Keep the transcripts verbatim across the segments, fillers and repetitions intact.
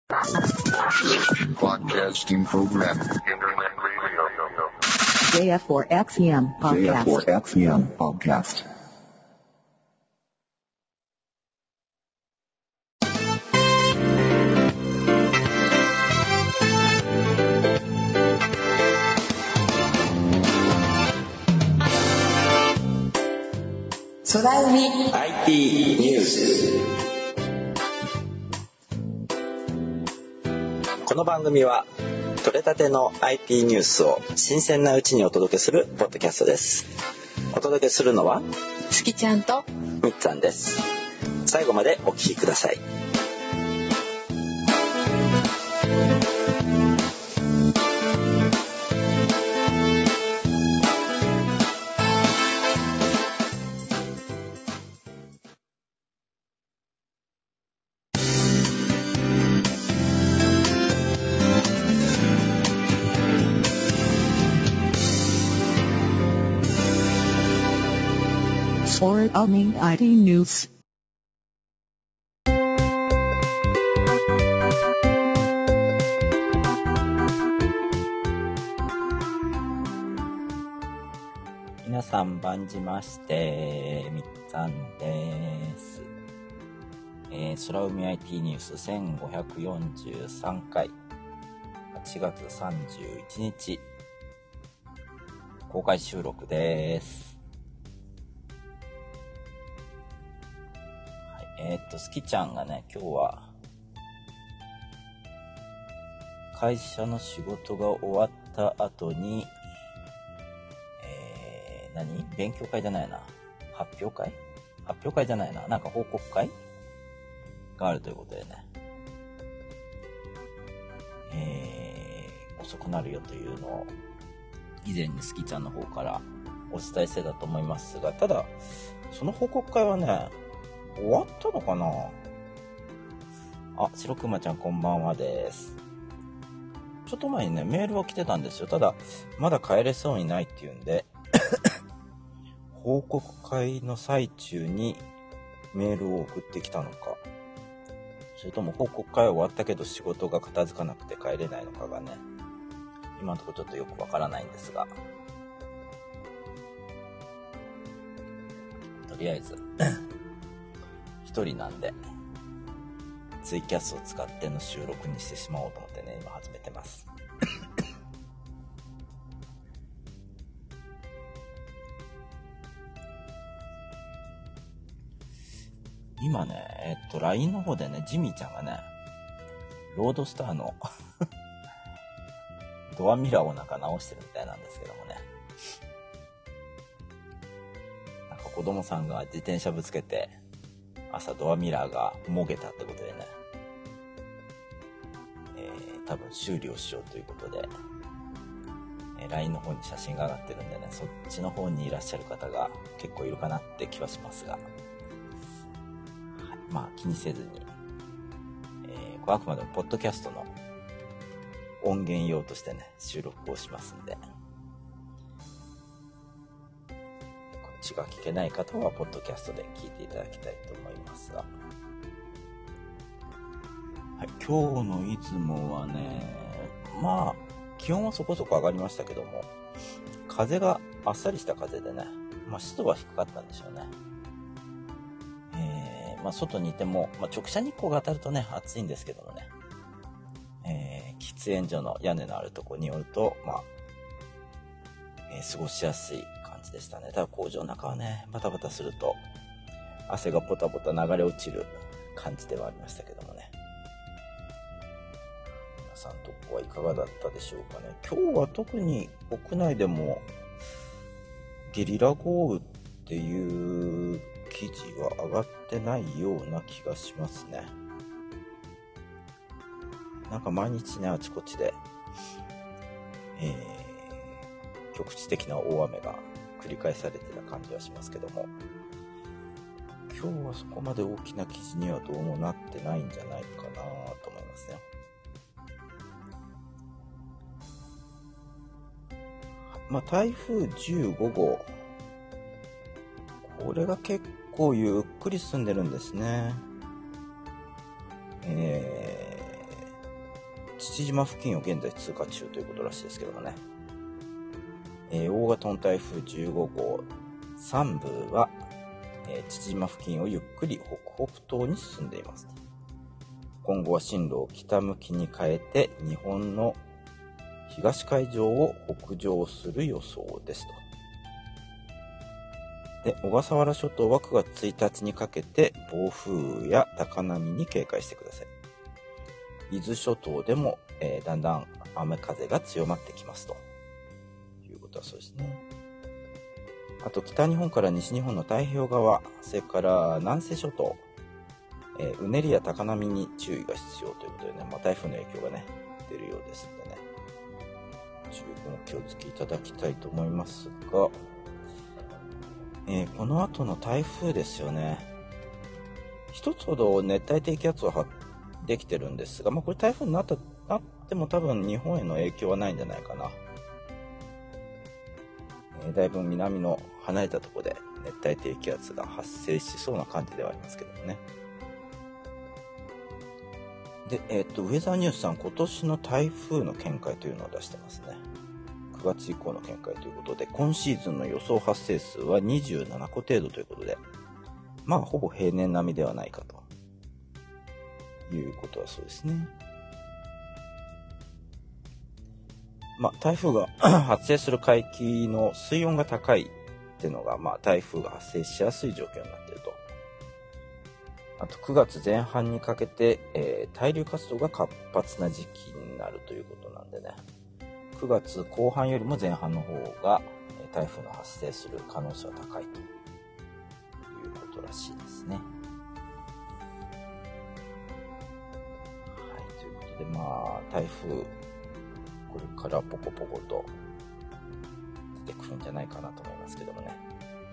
Broadcasting program. Internet radio. ジェイエフフォーエックスエムpodcast. ジェイエフフォーエックスエム podcast. 空海アイティー ニュース。この番組は取れたての アイティー ニュースを新鮮なうちにお届けするポッドキャストです。お届けするのはすきちゃんとみっつぁんです。最後までお聞きください。 空海 アイティー ニュース。 皆さん晩じまして、みっつぁんです。えー、空海 アイティー ニュースせんごひゃくよんじゅうさんかい、はちがつさんじゅういちにち、公開収録です。えー、っと、すきちゃんがね、今日は、会社の仕事が終わった後に、えー、何？勉強会じゃないな。発表会？発表会じゃないな。なんか報告会があるということでね。えー、遅くなるよというのを、以前にすきちゃんの方からお伝えしてたと思いますが、ただ、その報告会はね、終わったのかなあ、白くまちゃんこんばんはです。ちょっと前にね、メールが来てたんですよ。ただ、まだ帰れそうにないっていうんで、報告会の最中にメールを送ってきたのか、それとも報告会は終わったけど仕事が片付かなくて帰れないのかがね、今のところちょっとよくわからないんですが、とりあえず、一人なんでツイキャスを使っての収録にしてしまおうと思ってね、今始めてます今ね、えっと ライン の方でね、ジミーちゃんがね、ロードスターのドアミラーをなんか直してるみたいなんですけどもね、なんか子供さんが自転車ぶつけて朝ドアミラーがもげたってことでね、えー、多分修理をしようということで、えー、ライン の方に写真が上がってるんでね、そっちの方にいらっしゃる方が結構いるかなって気はしますが、はい、まあ気にせずに、えー、これあくまでもポッドキャストの音源用としてね、収録をしますんで、こっちが聞けない方はポッドキャストで聞いていただきたいと思いますが、はい、今日の出雲はね、まあ気温はそこそこ上がりましたけども、風があっさりした風でね、まあ湿度は低かったんでしょうね。えー、まあ外にいても、まあ、直射日光が当たるとね暑いんですけどもね、えー、喫煙所の屋根のあるところによると、まあ、えー、過ごしやすい感じでしたね。ただ工場の中はね、バタバタすると汗がポタポタ流れ落ちる感じではありましたけどもね。皆さんとこはいかがだったでしょうかね。今日は特に国内でもゲリラ豪雨っていう記事は上がってないような気がしますね。なんか毎日ね、あちこちで、えー、局地的な大雨が繰り返されてた感じはしますけども、今日はそこまで大きな記事にはどうもなってないんじゃないかなと思いますね。まあ、台風じゅうごごう、これが結構ゆっくり進んでるんですね。え父島付近を現在通過中ということらしいですけどもね。えー、大型の台風じゅうごごうさんぶは、えー、父島付近をゆっくり北北東に進んでいます。今後は進路を北向きに変えて日本の東海上を北上する予想ですと。で、小笠原諸島はくがつついたちにかけて暴風雨や高波に警戒してください。伊豆諸島でも、えー、だんだん雨風が強まってきますということはそうですね。あと北日本から西日本の太平洋側、それから南西諸島、えー、うねりや高波に注意が必要ということでね、まあ、台風の影響がね出るようですのでね、十分お気をつけいただきたいと思いますが、えー、この後の台風ですよね。一つほど熱帯低気圧はできてるんですが、まあ、これ台風になったなっても多分日本への影響はないんじゃないかな。えー、だいぶ南の離れたところで熱帯低気圧が発生しそうな感じではありますけどもね。で、えっと、ウェザーニュースさん、今年の台風の見解というのを出してますね。くがつ以降の見解ということで、今シーズンの予想発生数はにじゅうななこ程度ということで、まあ、ほぼ平年並みではないかということはそうですね。まあ、台風が発生する海域の水温が高いっていうのが、まあ、台風が発生しやすい状況になっていると。あとくがつぜん半にかけて、えー、対流活動が活発な時期になるということなんでね、くがつこう半よりも前半の方が、えー、台風の発生する可能性は高いということらしいですね。はい、ということで、まあ台風これからポコポコと出てくるんじゃないかなと思いますけどもね。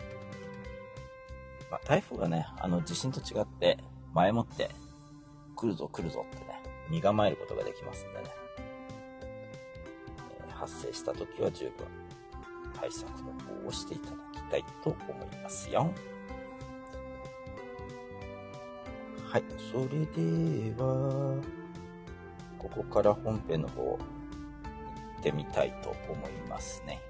まあ、台風がね、あの地震と違って前もって来るぞ来るぞってね、身構えることができますんでね、えー、発生した時は十分対策の方をしていただきたいと思いますよ。はい、それではここから本編の方行ってみたいと思いますね。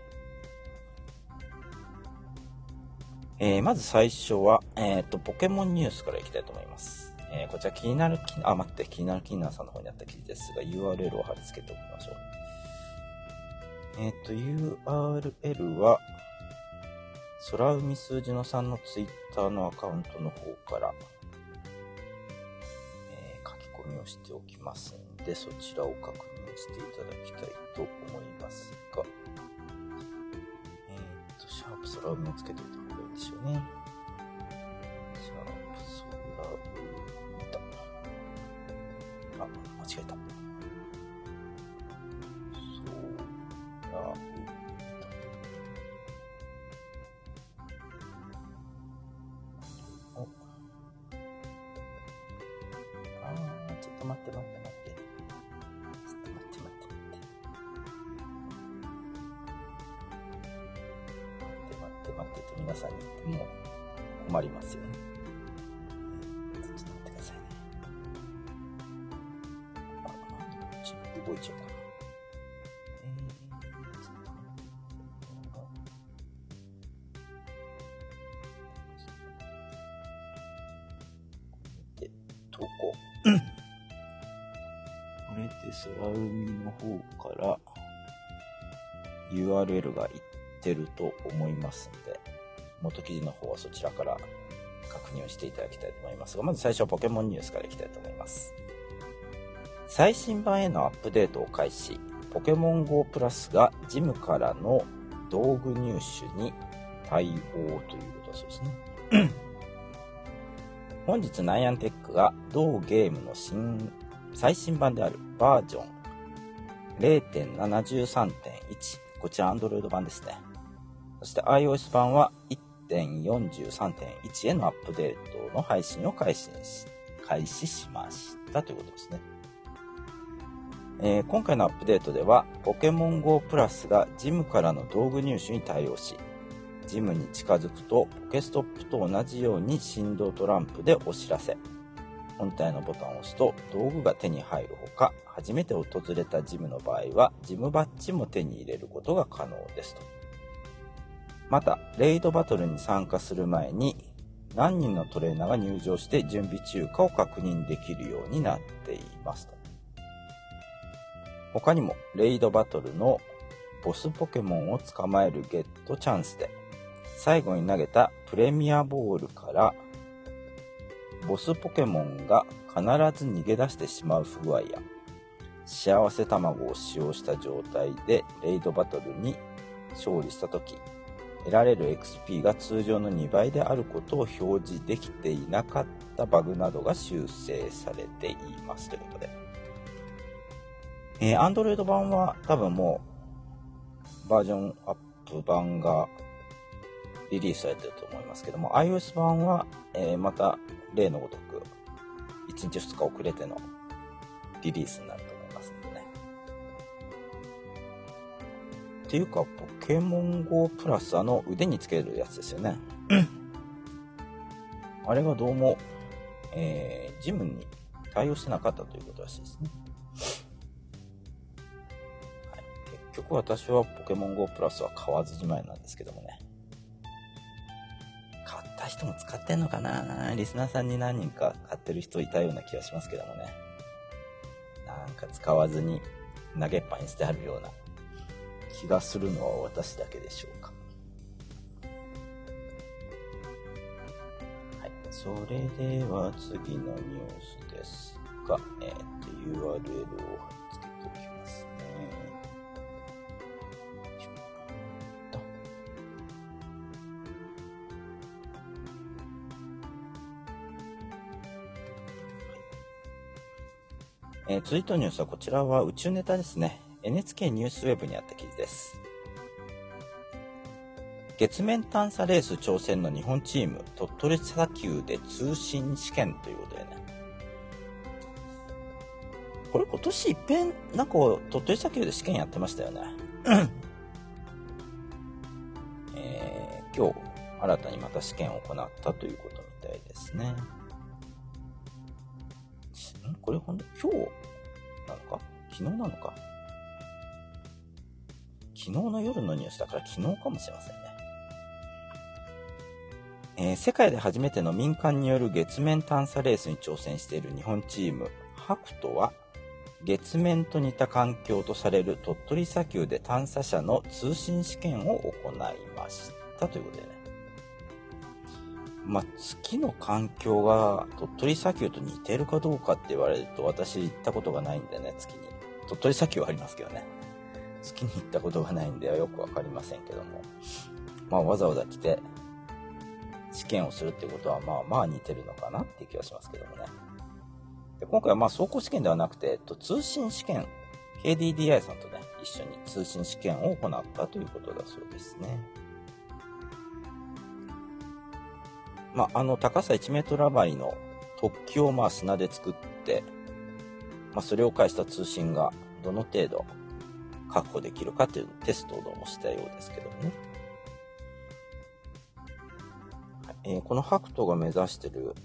えー、まず最初は、えっと、ポケモンニュースからいきたいと思います。えー、こちら気になる、あ、待って、気になるキンナーさんの方にあった記事ですが、ユーアールエル を貼り付けておきましょう。えっと、ユーアールエル は、空海数字のさんのツイッターのアカウントの方から、えー、書き込みをしておきますので、そちらを確認していただきたいと思いますが、えっと、シャープ空海をつけておいた方がいいですよね。シャープ空海だ。あ、間違えた。空海。お。あー、ちょっと待って待って待って。ちょっと待って待って待って。待ってと皆さんに言っても困りますよね。ちょっと待ってくださいね。あ、動いちゃうかな。えー、ちょっと待って。で、投稿。これで空海の方から ユーアールエル がいってると思いますので、元記事の方はそちらから確認をしていただきたいと思いますが、まず最初はポケモンニュースからいきたいと思います。最新版へのアップデートを開始。ポケモン ゴー プラスがジムからの道具入手に対応ということだそうですね。本日ナイアンテックが同ゲームの新最新版であるバージョン ゼロてんななじゅうさんてんいち、こちら Android 版ですね。そして iOS 版は いってんよんじゅうさんてんいち へのアップデートの配信を開始し、開始しましたということですね。えー、今回のアップデートではポケモン ゴー プラスがジムからの道具入手に対応し、ジムに近づくとポケストップと同じように振動トランプでお知らせ、 本体のボタンを押すと道具が手に入るほか、初めて訪れたジムの場合はジムバッジも手に入れることが可能ですと。またレイドバトルに参加する前に何人のトレーナーが入場して準備中かを確認できるようになっていますと。他にもレイドバトルのボスポケモンを捕まえるゲットチャンスで、最後に投げたプレミアボールからボスポケモンが必ず逃げ出してしまう不具合や、幸せ卵を使用した状態でレイドバトルに勝利したとき、得られる エックスピー が通常のにばいであることを表示できていなかったバグなどが修正されていますということで、えー、Android 版は多分もうバージョンアップ版がリリースされてると思いますけども、 iOS 版は、えー、また例のごとくいちにちふつか遅れてのリリースになると思いますのでね。っていうかポケモン ゴー プラスあの腕につけるやつですよねあれがどうも、えー、ジムに対応してなかったということらしいですね。はい、結局私はポケモン ゴー プラスは買わずじまいなんですけどもね。買った人も使ってんのかな。リスナーさんに何人か買ってる人いたような気がしますけどもね。なんか使わずに投げっぱにしてあるような気がするのは私だけでしょうか。はい、それでは次のニュースですが、えー、と ユーアールエル を貼っつけておきますね。えー、続いてのニュースはこちらは宇宙ネタですね。エヌエイチケー ニュースウェブにあった記事です。月面探査レース挑戦の日本チーム、鳥取砂丘で通信試験ということでね。これ今年いっぺんなんか鳥取砂丘で試験やってましたよね。えー、今日新たにまた試験を行ったということみたいですね。んこれほんと今日なのか昨日なのか昨日の夜のニュースだから昨日かもしれませんね。えー、世界で初めての民間による月面探査レースに挑戦している日本チームハクトは、月面と似た環境とされる鳥取砂丘で探査車の通信試験を行いましたということでね。まあ、月の環境が鳥取砂丘と似てるかどうかって言われると、私行ったことがないんでね、月に。鳥取砂丘はありますけどね。月に行ったことがないんではよくわかりませんけども。まあ、わざわざ来て試験をするってことは、まあまあ似てるのかなっていう気がしますけどもね。で今回はまあ走行試験ではなくて、えっと、通信試験、ケーディーディーアイ さんとね、一緒に通信試験を行ったということだそうですね。まあ、あの高さいちメートル余りの突起をまあ砂で作って、まあ、それを介した通信がどの程度確保できるかというテストをどうもしたようですけどもね。はいえー、このハクトが目指している、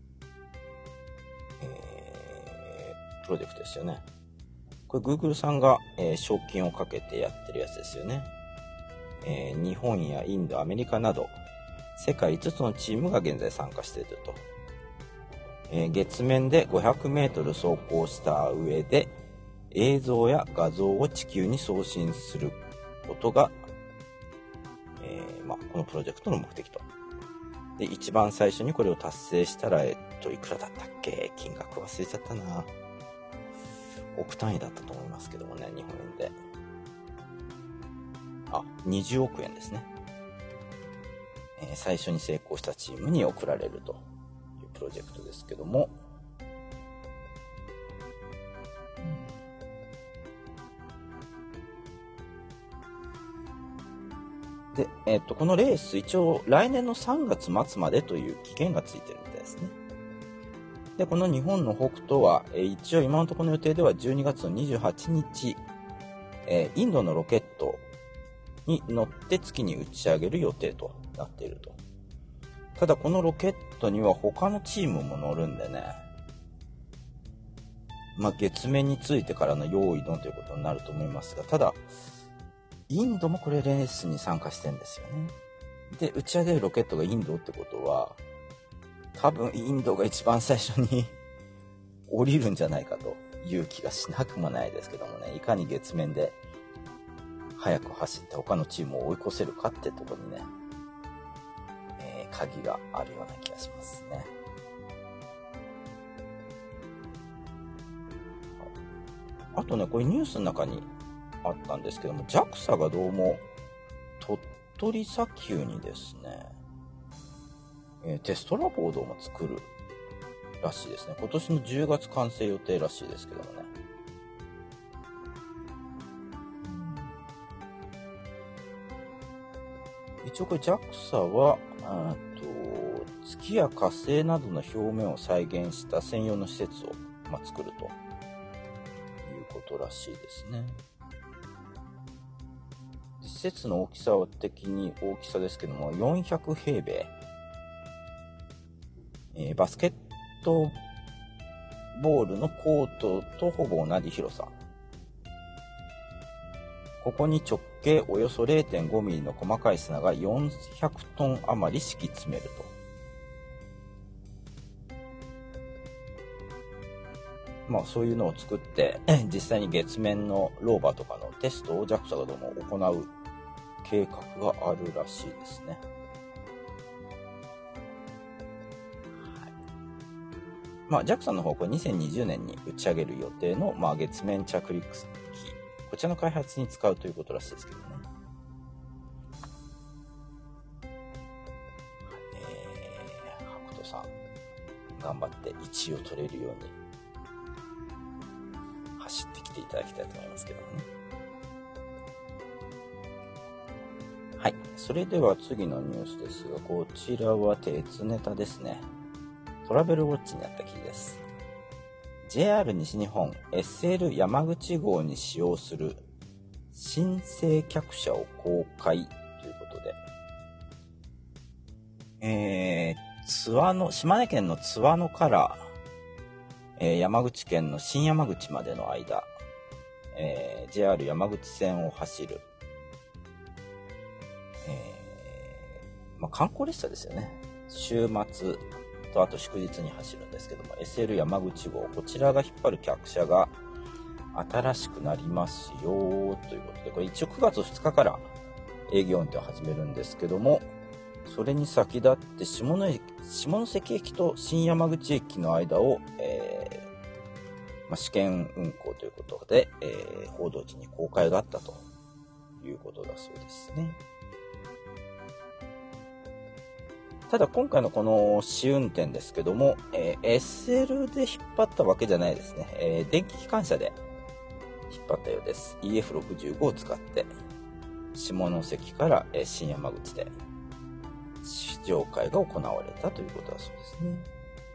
えー、プロジェクトですよね。これ Google さんが、えー、賞金をかけてやってるやつですよね。えー、日本やインド、アメリカなど世界いつつのチームが現在参加していると。えー、月面でごひゃくメートル走行した上で映像や画像を地球に送信することが、えーまあ、このプロジェクトの目的と。で、一番最初にこれを達成したら、えっと、いくらだったっけ？金額忘れちゃったな。億単位だったと思いますけどもね、日本円で。あ、にじゅうおくえんですね。えー、最初に成功したチームに贈られるというプロジェクトですけども、うん、で、えっと、このレース一応来年のさんがつ末までという期限がついてるみたいですね。で、この日本の北斗は、えー、一応今のところの予定ではじゅうにがつのにじゅうはちにち、えー、インドのロケットに乗って月に打ち上げる予定となっていると。ただこのロケットには他のチームも乗るんでね、 まあ、月面についてからの用意ドンということになると思いますが、ただ、インドもこれレースに参加してるんですよね。で、打ち上げるロケットがインドってことは、多分インドが一番最初に降りるんじゃないかという気がしなくもないですけどもね、いかに月面で速く走って他のチームを追い越せるかってところにね、えー、鍵があるような気がしますね。あとね、これニュースの中にあったんですけども、ジャクサ がどうも鳥取砂丘にですね、えー、テストラボードも作るらしいですね。今年のじゅうがつ完成予定らしいですけどもね。一応これ ジャクサ はあと月や火星などの表面を再現した専用の施設を、まあ、作るということらしいですね。施設の大きさは的に大きさですけどもよんひゃくへいべい、えー、バスケットボールのコートとほぼ同じ広さ。ここに直径およそ れいてんごミリの細かい砂がよんひゃくトン余り敷き詰めると。まあそういうのを作って実際に月面のローバーとかのテストを ジャクサ がどうも行う計画があるらしいですね。はい、まあ ジャクサ の方はこれにせんにじゅうねんに打ち上げる予定の、まあ、月面着陸機、こちらの開発に使うということらしいですけどね。えー、ハクトさん頑張っていちいを取れるように走ってきていただきたいと思いますけどもね。はい。それでは次のニュースですが、こちらは鉄ネタですね。トラベルウォッチにあった記事です。ジェイアール 西日本 エスエル 山口号に使用する新生客車を公開ということで、えー、津和野、島根県の津和野から、えー、山口県の新山口までの間、えー、ジェイアール 山口線を走る、えーまあ、観光列車ですよね。週末とあと祝日に走るんですけども エスエル 山口号、こちらが引っ張る客車が新しくなりますよということで、これ一応くがつふつかから営業運転を始めるんですけども、それに先立って下関、下関駅と新山口駅の間を、えーまあ、試験運行ということで、えー、報道陣に公開があったということだそうですね。ただ今回のこの試運転ですけども、えー、エスエル で引っ張ったわけじゃないですね。えー、電気機関車で引っ張ったようです。イーエフろくじゅうご を使って下関から、えー、新山口で試乗会が行われたということだそうですね。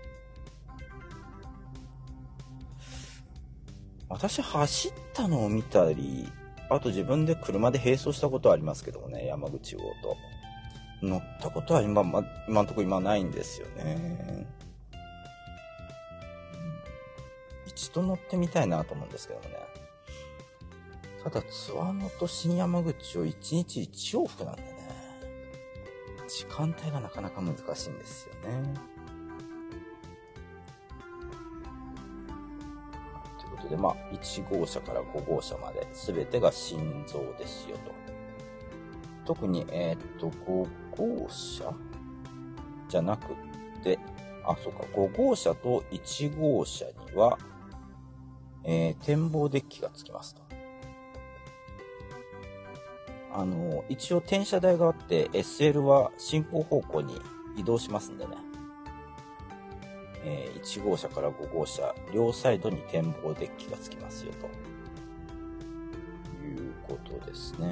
私走ったのを見たり、あと自分で車で並走したことはありますけどもね、山口号と。乗ったことは今、ま、今のところ今ないんですよね。一度乗ってみたいなと思うんですけどもね。ただ津和野と新山口をいちにちいち往復なんでね、時間帯がなかなか難しいんですよね。ということで、まあいち号車からご号車まで全てが新造ですよと。特にえー、っとご号車じゃなくて、あ、そうか、ご号車といち号車には、えー、展望デッキがつきますと。あの、一応転車台があって エスエル は進行方向に移動しますんでね。えー、いち号車からご号車、両サイドに展望デッキがつきますよと。いうことですね。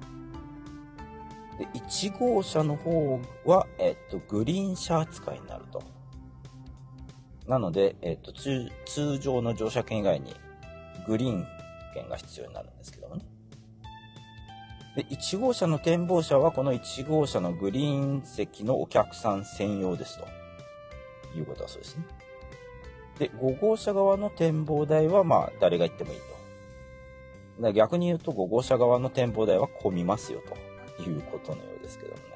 で、いち号車の方は、えっと、グリーン車扱いになると。なので、えっと、通、通常の乗車券以外にグリーン券が必要になるんですけどもね。で、いち号車の展望車はこのいち号車のグリーン席のお客さん専用ですということはそうですね。 で、ご号車側の展望台はまあ誰が行ってもいいと。だから逆に言うとご号車側の展望台は混みますよということのようですけどもね。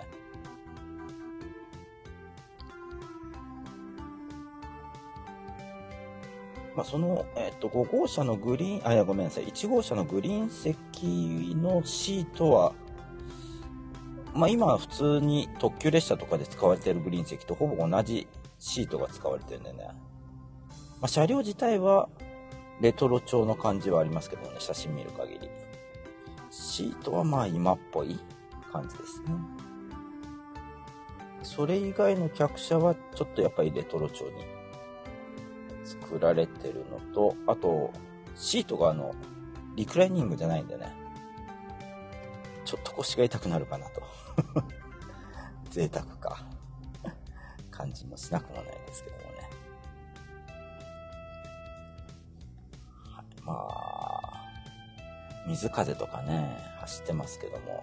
まあ、その、えっと、ご号車のグリーン、あ、いや、ごめんなさい。いち号車のグリーン席のシートは、まあ、今は普通に特急列車とかで使われているグリーン席とほぼ同じシートが使われてるんでね。まあ、車両自体はレトロ調の感じはありますけどね、写真見る限り。シートはまあ今っぽい感じですね。それ以外の客車はちょっとやっぱりレトロ調に作られてるのと、あとシートがあのリクライニングじゃないんでね、ちょっと腰が痛くなるかなと贅沢か感じもしなくもないですけどもね。はい、まあ水風とかね走ってますけども、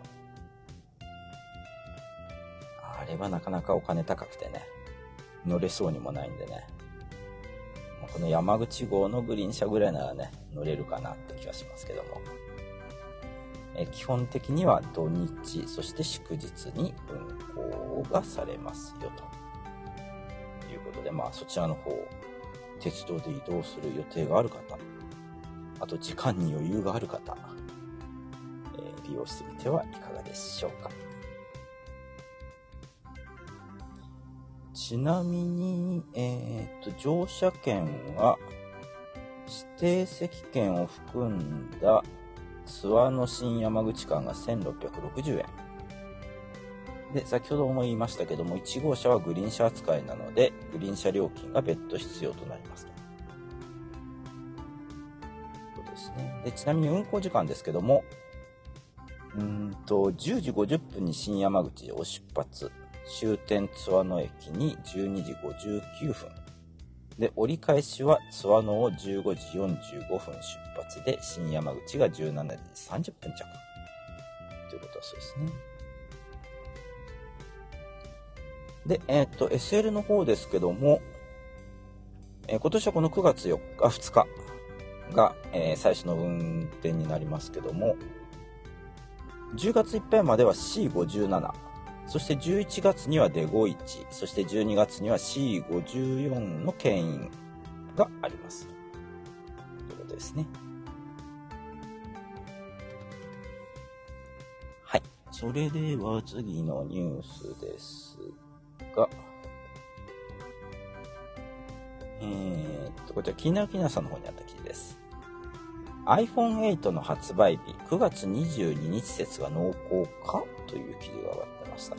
あれはなかなかお金高くてね乗れそうにもないんでね、この山口号のグリーン車ぐらいならね乗れるかなって気はしますけども、え基本的には土日そして祝日に運行がされますよということで、まあそちらの方鉄道で移動する予定がある方、あと時間に余裕がある方、えー、利用してみてはいかがでしょうか。ちなみに、えー、と乗車券は指定席券を含んだ諏訪の新山口間がせんろっぴゃくろくじゅうえんで、先ほども言いましたけどもいち号車はグリーン車扱いなのでグリーン車料金が別途必要となりますということですね。で、ちなみに運行時間ですけども、うーんとじゅうじごじゅっぷんに新山口を出発、終点津和野駅にじゅうにじごじゅうきゅうふんで、折り返しは津和野をじゅうごじよんじゅうごふん出発で、新山口がじゅうしちじさんじゅっぷん着ということはそうですね。で、えっと エスエル の方ですけども、えー、今年はこのくがつよっかふつかが、えー、最初の運転になりますけども、じゅうがついっぱいまでは シーごじゅうなな、そしてじゅういちがつにはデゴいち、そしてじゅうにがつには シーごじゅうよん の牽引がありますということですね。はい、それでは次のニュースですが、えー、っとこちら気になる気なさんの方にあった記事です。 アイフォンエイト の発売日くがつにじゅうににち説が濃厚かという記事が上がってました。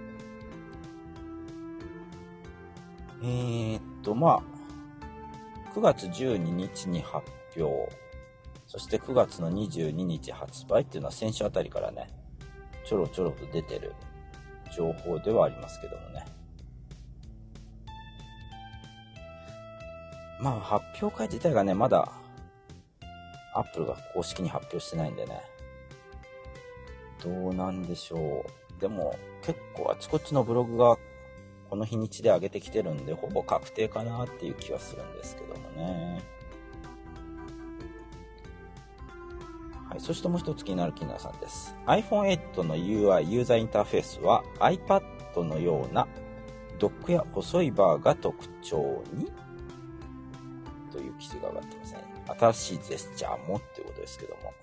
えー、っとまあくがつじゅうににちに発表、そしてくがつのにじゅうににち発売っていうのは先週あたりからねちょろちょろと出てる情報ではありますけどもね、まあ発表会自体がねまだアップルが公式に発表してないんでね、どうなんでしょう。でも結構あちこちのブログがこの日にちで上げてきてるんでほぼ確定かなっていう気はするんですけどもね。はい、そしてもう一つ気になる気になるさんです。 アイフォンエイト の ユーアイ ユーザーインターフェースは iPad のようなドックや細いバーが特徴にという記事が上がってますね。新しいジェスチャーもっていうことですけども、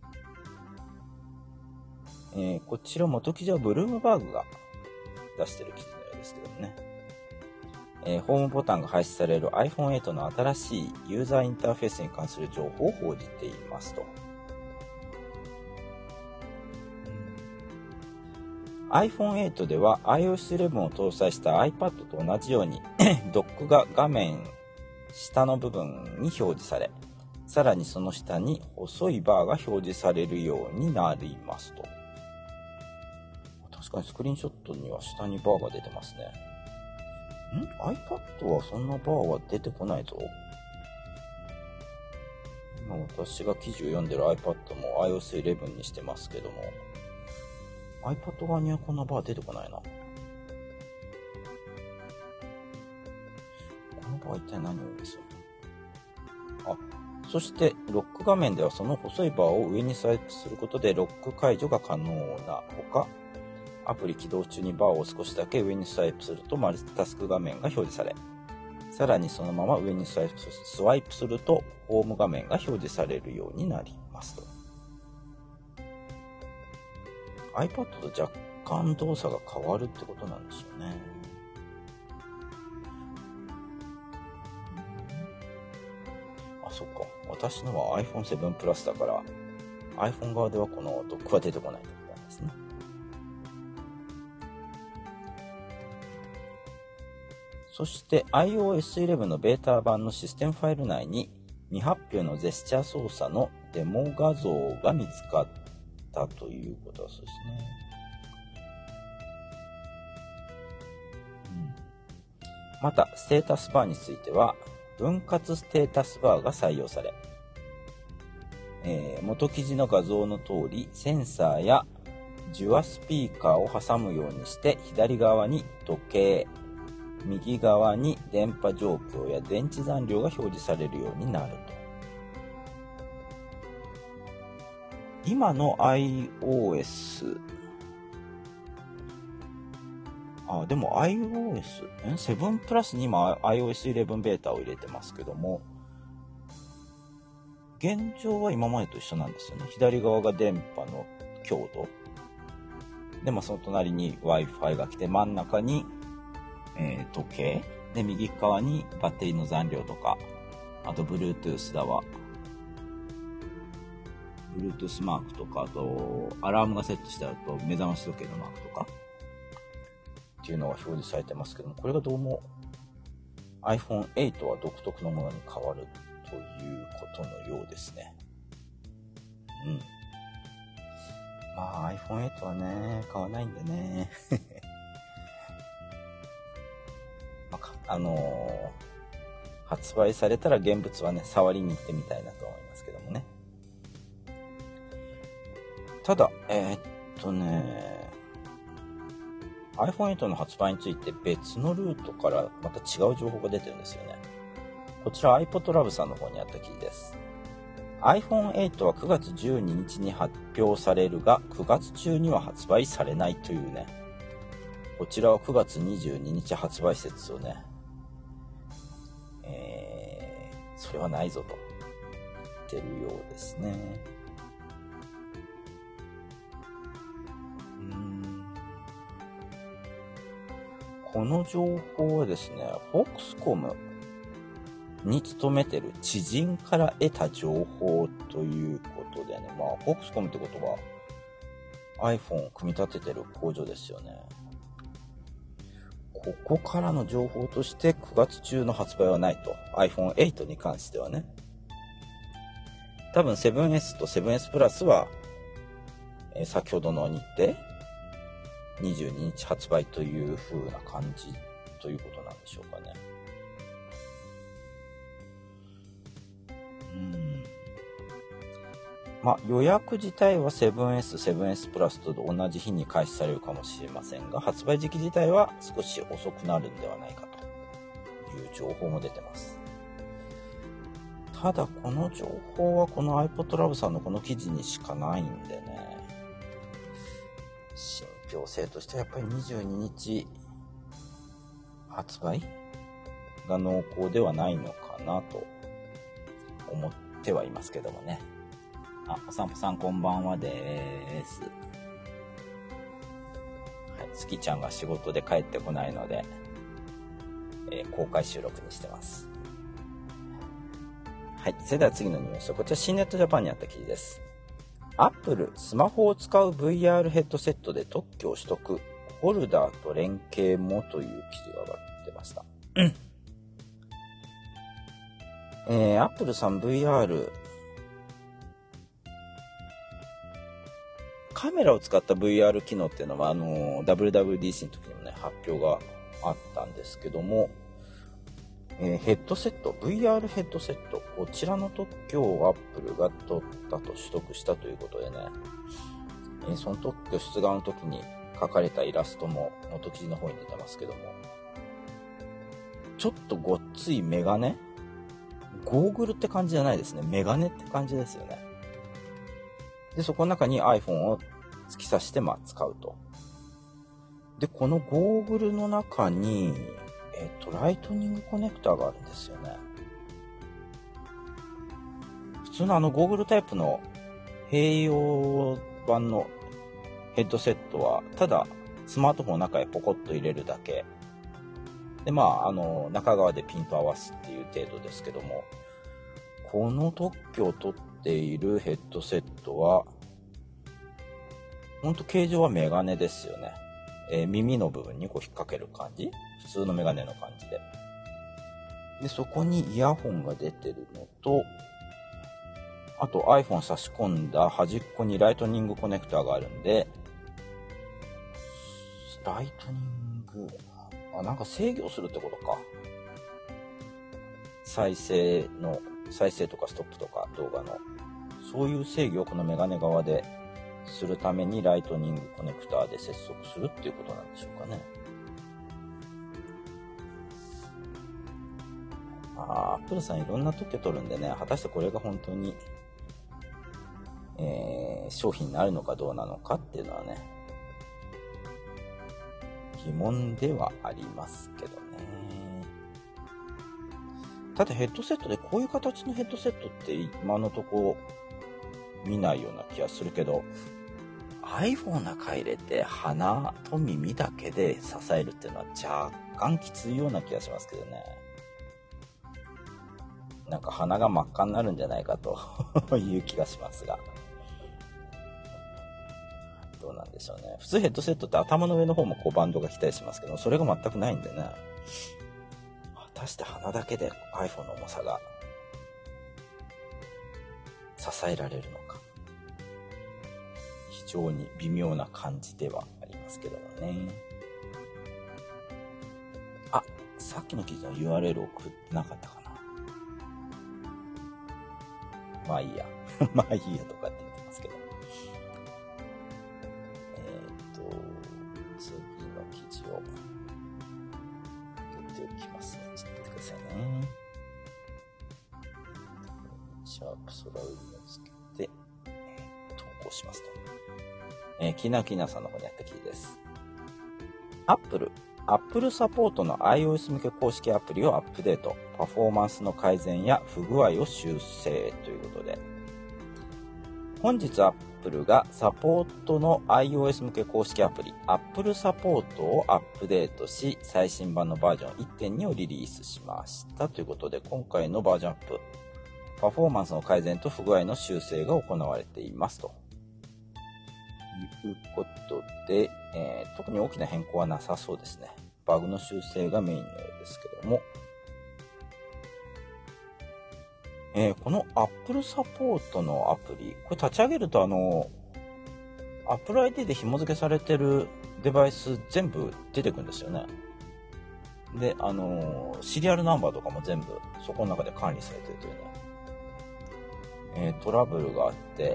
えー、こちら元記事はブルームバーグが出してる記事のようですけどもね、えー、ホームボタンが廃止される アイフォンエイト の新しいユーザーインターフェースに関する情報を報じていますと。アイフォンエイト では アイオーエスイレブン を搭載した iPad と同じようにドックが画面下の部分に表示され、さらにその下に細いバーが表示されるようになりますと。確かにスクリーンショットには下にバーが出てますね。ん ?iPad はそんなバーは出てこないぞ。今私が記事を読んでる iPad も アイオーエスイレブン にしてますけども、iPad 側にはこんなバー出てこないな。このバー一体何を意味するの？ そしてロック画面ではその細いバーを上にスワイプすることでロック解除が可能なほか、アプリ起動中にバーを少しだけ上にスワイプするとマルチタスク画面が表示され、さらにそのまま上にスワイプ、スワイプするとホーム画面が表示されるようになりますと。iPad と若干動作が変わるってことなんですよね。あ、そっか。私のは アイフォンセブン プラスだから iPhone 側ではこのドックは出てこないってことなんですね。そして アイオーエスイレブン のベータ版のシステムファイル内に未発表のジェスチャー操作のデモ画像が見つかったということだそうですね。うん、またステータスバーについては分割ステータスバーが採用され、えー、元記事の画像の通りセンサーや受話スピーカーを挟むようにして左側に時計、右側に電波状況や電池残量が表示されるようになると。今の iOS、あ、でも iOS、セブンプラスに今 アイオーエスイレブン ベータを入れてますけども、現状は今までと一緒なんですよね。左側が電波の強度。で、まあその隣に Wi-Fi が来て、真ん中に、えー、時計。で、右側にバッテリーの残量とか、あと Bluetooth だわ。Bluetooth マークとか、あと、アラームがセットしてあると目覚まし時計のマークとか、っていうのが表示されてますけども、これがどうも アイフォンエイト は独特のものに変わるということのようですね。うん。まあ アイフォンエイト はね、買わないんでね。まあ、あのー、発売されたら現物はね、触りに行ってみたいなと思いますけどもね。ただ、えー、っとね、iPhone エイトの発売について別のルートからまた違う情報が出てるんですよね。こちら iPod Lab さんの方にあった記事です。iPhone エイトはくがつじゅうににちに発表されるが、くがつ中には発売されないというね。こちらはくがつにじゅうににち発売説をね、えー、それはないぞと言ってるようですね。この情報はですね、フォックスコムに勤めてる知人から得た情報ということでね、まあ、フォックスコムってことは iPhone を組み立ててる工場ですよね。ここからの情報としてくがつ中の発売はないと。アイフォンエイト に関してはね。多分 セブンエス と セブンエス プラスは、えー、先ほどの日程にじゅうににち発売という風な感じということなんでしょうかね。うん。まあ予約自体は セブンエス、セブンエス プラスと同じ日に開始されるかもしれませんが、発売時期自体は少し遅くなるんではないかという情報も出てます。ただこの情報はこの iPod Lab さんのこの記事にしかないんでね。信憑性としてはやっぱりにじゅうににち発売が濃厚ではないのかなと思ってはいますけどもね。あ、お散歩さんこんばんはでーす。はい、月ちゃんが仕事で帰ってこないので、えー、公開収録にしてます。はい、それでは次のニュース。こちら新ネットジャパンにあった記事です。アップル、スマホを使う ブイアール ヘッドセットで特許を取得、ホルダーと連携もという記事が上がってました。えー、アップルさん ブイアール、カメラを使った ブイアール 機能っていうのは、あのー、ダブリューダブリューディーシー の時にもね、発表があったんですけども、えー、ヘッドセット、ブイアール ヘッドセット、こちらの特許をアップルが取ったと取得したということでね、えー、その特許出願の時に描かれたイラストも元記事の方に出てますけども、ちょっとごっついメガネゴーグルって感じじゃないですね。メガネって感じですよね。で、そこの中に iPhone を突き刺して、まあ、使うと。で、このゴーグルの中に、えっと、ライトニングコネクターがあるんですよね。普通のあのゴーグルタイプの併用版のヘッドセットは、ただスマートフォンの中へポコッと入れるだけ。で、まあ、あの、中側でピント合わすっていう程度ですけども、この特許を取っているヘッドセットは、ほんと形状はメガネですよね。えー、耳の部分にこう引っ掛ける感じ、普通のメガネの感じで。で、そこにイヤホンが出てるのと、あと iPhone 差し込んだ端っこにライトニングコネクターがあるんで、ライトニング、あ、なんか制御するってことか。再生の、再生とかストップとか動画の、そういう制御をこのメガネ側でするためにライトニングコネクターで接続するっていうことなんでしょうかね。あー、Apple さんいろんな特許取るんでね、果たしてこれが本当に、えー、商品になるのかどうなのかっていうのはね、疑問ではありますけどね。ただヘッドセットでこういう形のヘッドセットって今のとこ見ないような気がするけど、 iPhone の中入れて鼻と耳だけで支えるっていうのは若干きついような気がしますけどね。なんか鼻が真っ赤になるんじゃないかという気がしますが、どうなんでしょうね。普通ヘッドセットって頭の上の方もこうバンドが来たりしますけど、それが全くないんでね、果たして鼻だけで iPhone の重さが支えられるのか、非常に微妙な感じではありますけどもね。あ、さっきの記事の ユーアールエル 送ってなかったかな。まあいいやまあいいやとかって言ってますけど、えー、っと次の記事を送っておきますね。ちょっと待ってくださいね。シャープソラウリをつけて、えー、投稿しますと。えー、きなきなさんの方にあった記事です。Apple Apple サポートの iOS 向け公式アプリをアップデート、パフォーマンスの改善や不具合を修正ということで、本日 Apple がサポートの iOS 向け公式アプリ Apple サポートをアップデートし、最新版のバージョン いってんに をリリースしましたということで、今回のバージョンアップ、パフォーマンスの改善と不具合の修正が行われていますということで、えー、特に大きな変更はなさそうですね。バグの修正がメインのようですけども、えー、この Apple サポートのアプリ、これ立ち上げるとあの Apple アイディー で紐付けされてるデバイス全部出てくるんですよね。で、あのー、シリアルナンバーとかも全部そこの中で管理されてるというね、えー、トラブルがあって、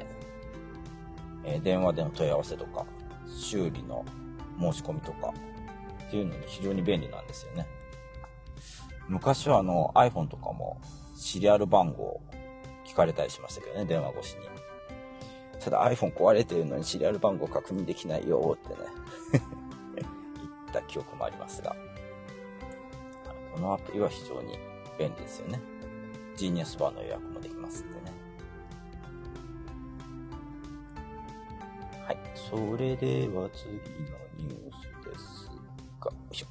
えー、電話での問い合わせとか修理の申し込みとかっていうのに非常に便利なんですよね。昔はあの iPhone とかもシリアル番号聞かれたりしましたけどね、電話越しに。ただ iPhone 壊れてるのにシリアル番号確認できないよってね言った記憶もありますが、このアプリは非常に便利ですよね。ジーニアスバーの予約もできますんでね。はい、それでは次のニュースですが、よいしょ。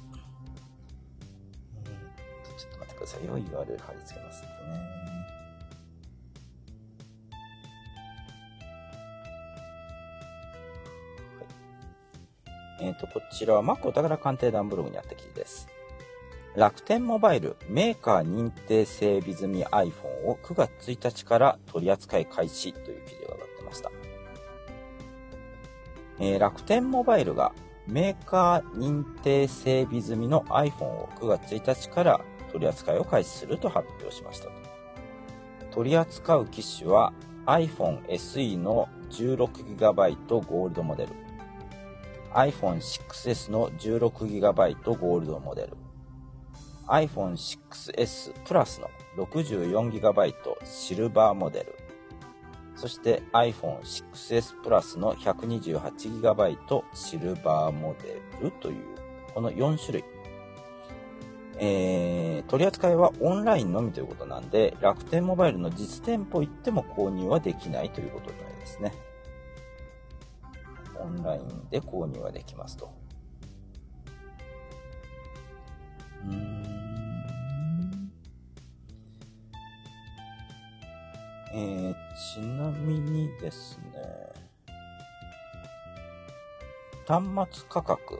ちょっと待ってくださいよ。ユーアールエル 貼り付けますんでね。はい、えっと、こちらは Mac お宝鑑定団ブログにあった記事です。楽天モバイルメーカー認定整備済み iPhone をくがつついたちから取り扱い開始という記事が上がってました。えー、楽天モバイルがメーカー認定整備済みの iPhone をくがつついたちから取り扱いを開始すると発表しましたと。取り扱う機種は iPhone エスイー の じゅうろくギガバイト ゴールドモデル、iPhone シックスエス の じゅうろくギガバイト ゴールドモデル、iPhone シックスエス プラスのろくじゅうよんギガバイト シルバーモデル、そして アイフォンシックスエス プラスの ひゃくにじゅうはちギガバイト シルバーモデルという、このよん種類。えー、取り扱いはオンラインのみということなんで、楽天モバイルの実店舗行っても購入はできないということになりますね。オンラインで購入はできますと。うーんえー、ちなみにですね、端末価格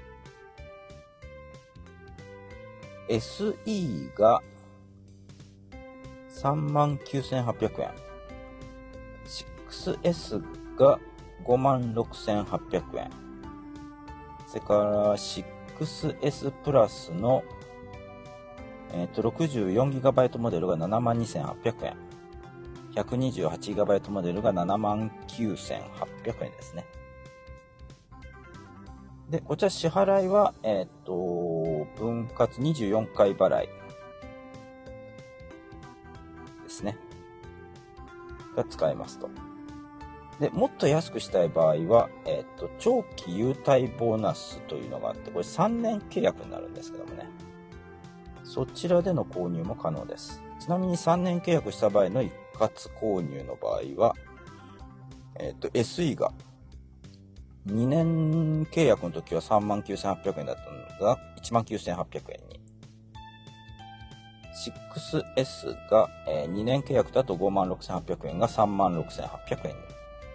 エスイー が さんまんきゅうせんはっぴゃくえん、 シックスエス が ごまんろくせんはっぴゃくえん、それから シックスエス プラスの、えー、と ろくじゅうよんギガバイト モデルが ななまんにせんはっぴゃくえん、ひゃくにじゅうはちギガバイト モデルが ななまんきゅうせんはっぴゃくえんですね。で、こちら支払いは、えっと、分割にじゅうよんかい払いですね。が使えますと。で、もっと安くしたい場合は、えっと、長期優待ボーナスというのがあって、これさんねん契約になるんですけどもね。そちらでの購入も可能です。ちなみにさんねん契約した場合の一括購入の場合は、えっと、エスイー がにねん契約の時は さんまんきゅうせんはっぴゃくえんだったのが いちまんきゅうせんはっぴゃくえんに。シックスエス が、えー、にねん契約だと ごまんろくせんはっぴゃくえんが さんまんろくせんはっぴゃくえんに。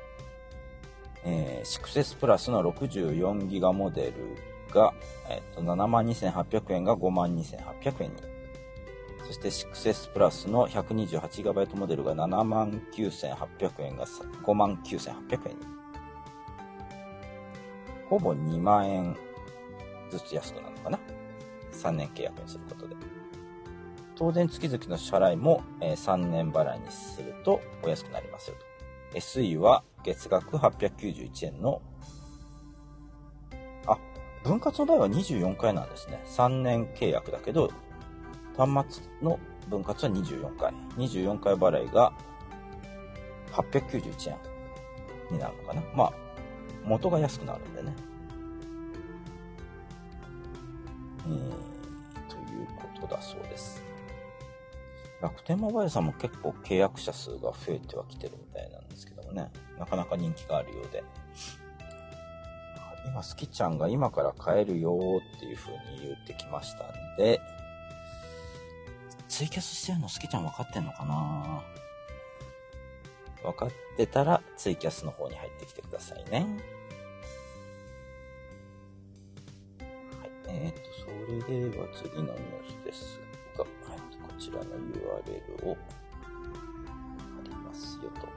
えー、シックスエス プラスの ろくじゅうよんギガモデルが、えー、と ななまんにせんはっぴゃくえんが ごまんにせんはっぴゃくえんに。そして シックスエス プラスの ひゃくにじゅうはちギガバイト モデルが ななまんきゅうせんはっぴゃくえんが ごまんきゅうせんはっぴゃくえんに。ほぼにまんえんずつ安くなるのかな。さんねん契約にすることで。当然月々の支払いも、えー、さんねん払いにするとお安くなりますよと。エスイー は月額はっぴゃくきゅうじゅういちえんの、あ、分割の場合はにじゅうよんかいなんですね。さんねん契約だけど、端末の分割はにじゅうよんかい。にじゅうよんかい払いがはっぴゃくきゅうじゅういちえんになるのかな。まあ、元が安くなるんでね。えー、ということだそうです。楽天モバイルさんも結構契約者数が増えてはきてるみたいなんですけどもね。なかなか人気があるようで。今、スキちゃんが今から買えるよっていう風に言ってきましたんで、ツイキャスしてるのスキちゃん分かってんのかな？分かってたらツイキャスの方に入ってきてくださいね。はい。えっと、それでは次のニュースですが、はい、こちらの ユーアールエル を貼りますよと。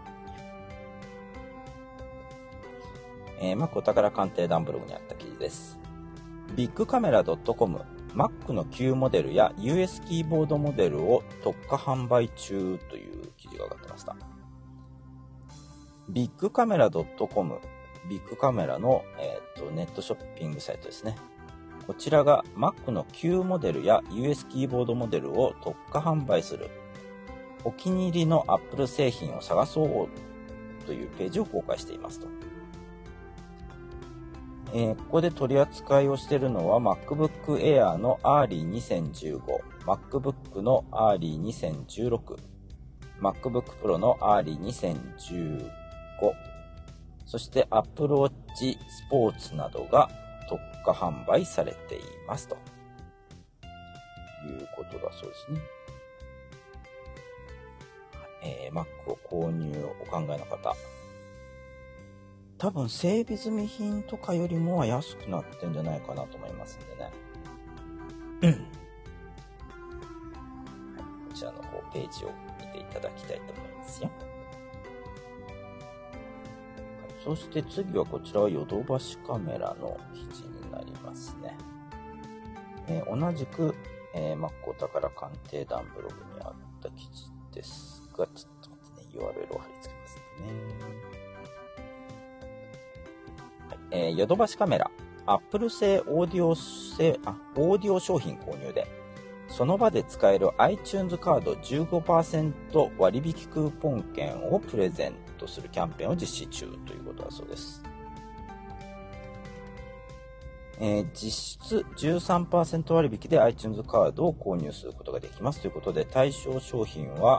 えー、Mac お宝鑑定団ブログにあった記事です。ビッグカメラ .com、Mac の旧モデルや ユーエス キーボードモデルを特価販売中という記事が上がってました。ビッグカメラ .com、ビッグカメラの、えー、とネットショッピングサイトですね。こちらが Mac の旧モデルや ユーエス キーボードモデルを特価販売する。お気に入りの Apple 製品を探そうというページを公開していますと。えー、ここで取り扱いをしているのは MacBook Air の Early にせんじゅうご、MacBook の Early にせんじゅうろく、MacBook Pro の Early にせんじゅうご、そして Apple Watch Sports などが特価販売されていますということだそうですね。えー、Mac を購入をお考えの方、多分整備済み品とかよりもは安くなってんじゃないかなと思いますんでね。うん。はい、こちらの方ページを見ていただきたいと思いますよ。そして次はこちらはヨドバシカメラの記事になりますね。えー、同じく、えー、Mac お宝鑑定団ブログにあった記事ですが、ちょっと待ってね、ユーアールエル を貼り付けますね。はい、えー、ヨドバシカメラ、Apple 製オーディオ製、あ、オーディオ商品購入で、 その場で使える iTunes カード じゅうごパーセント 割引クーポン券をプレゼントするキャンペーンを実施中ということだそうです。えー、実質 じゅうさんパーセント 割引で iTunes カードを購入することができますということで、対象商品は、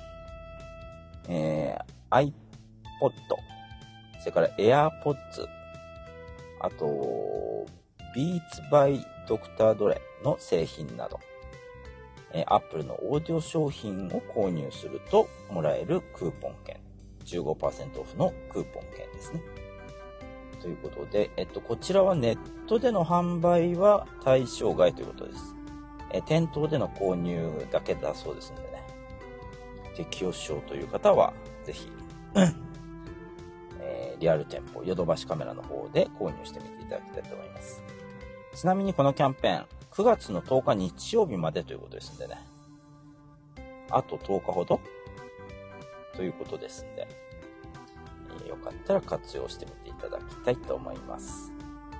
えー、iPod、それから AirPods、あと Beats by ドクター Dre の製品など、えー、Apple のオーディオ商品を購入するともらえるクーポン券、じゅうごパーセント オフのクーポン券ですね。ということで、えっと、こちらはネットでの販売は対象外ということです。え、店頭での購入だけだそうですのでね、適用しようという方は、ぜひ、えー、リアル店舗、ヨドバシカメラの方で購入してみていただきたいと思います。ちなみにこのキャンペーン、くがつのとおか日曜日までということですんでね、あととおかほどということですんで、よかったら活用してみていただきたいと思います。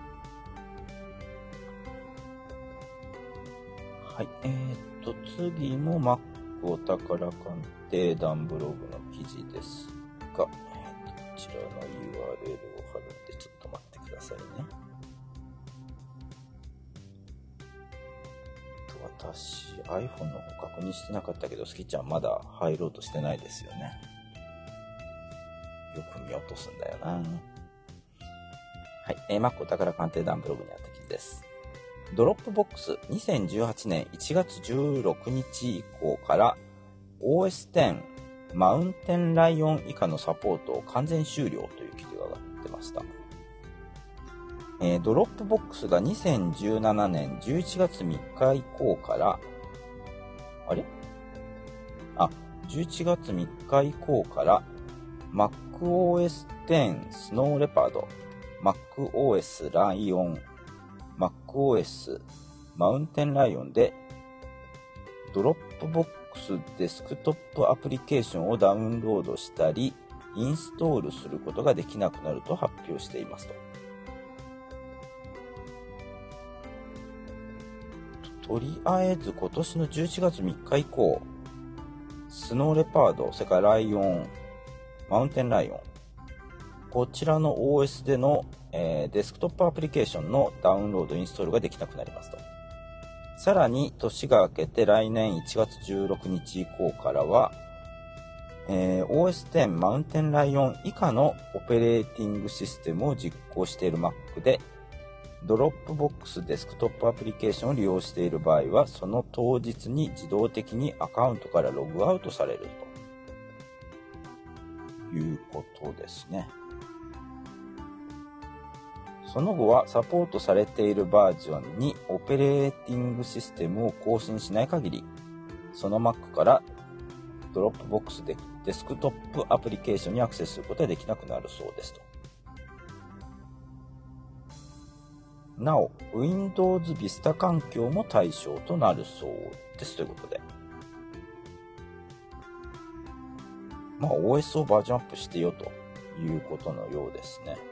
はい、えー、っと次も Mac お宝鑑定団ブログの記事ですが、えー、っとこちらの ユーアールエル を貼るんでちょっと待ってくださいね。私 iPhone の方確認してなかったけど、スキちゃんまだ入ろうとしてないですよね。よく見落とすんだよな。はい、えー、Mac お宝鑑定団ブログにあった記事です。ドロップボックスにせんじゅうはちねんいちがつじゅうろくにち以降から オーエステン マウンテンライオン以下のサポートを完全終了という記事が上がってました。えー、ドロップボックスがにせんじゅうななねんじゅういちがつみっか以降から、あれあ、じゅういちがつみっか以降から、MacOS X Snow Leopard、MacOS Lion、MacOS Mountain Lion で、ドロップボックスデスクトップアプリケーションをダウンロードしたり、インストールすることができなくなると発表していますと。とりあえず今年のじゅういちがつみっか以降、スノーレパード、それからライオン、マウンテンライオン、こちらの オーエス での、えー、デスクトップアプリケーションのダウンロードインストールができなくなりますと。さらに年が明けて来年いちがつじゅうろくにち以降からは、えー、オーエステン マウンテンライオン以下のオペレーティングシステムを実行している Mac でドロップボックスデスクトップアプリケーションを利用している場合は、その当日に自動的にアカウントからログアウトされるということですね。その後はサポートされているバージョンにオペレーティングシステムを更新しない限り、その Mac からドロップボックスでデスクトップアプリケーションにアクセスすることができなくなるそうですと。なお、Windows Vista 環境も対象となるそうですということで。まあ オーエス をバージョンアップしてよということのようですね。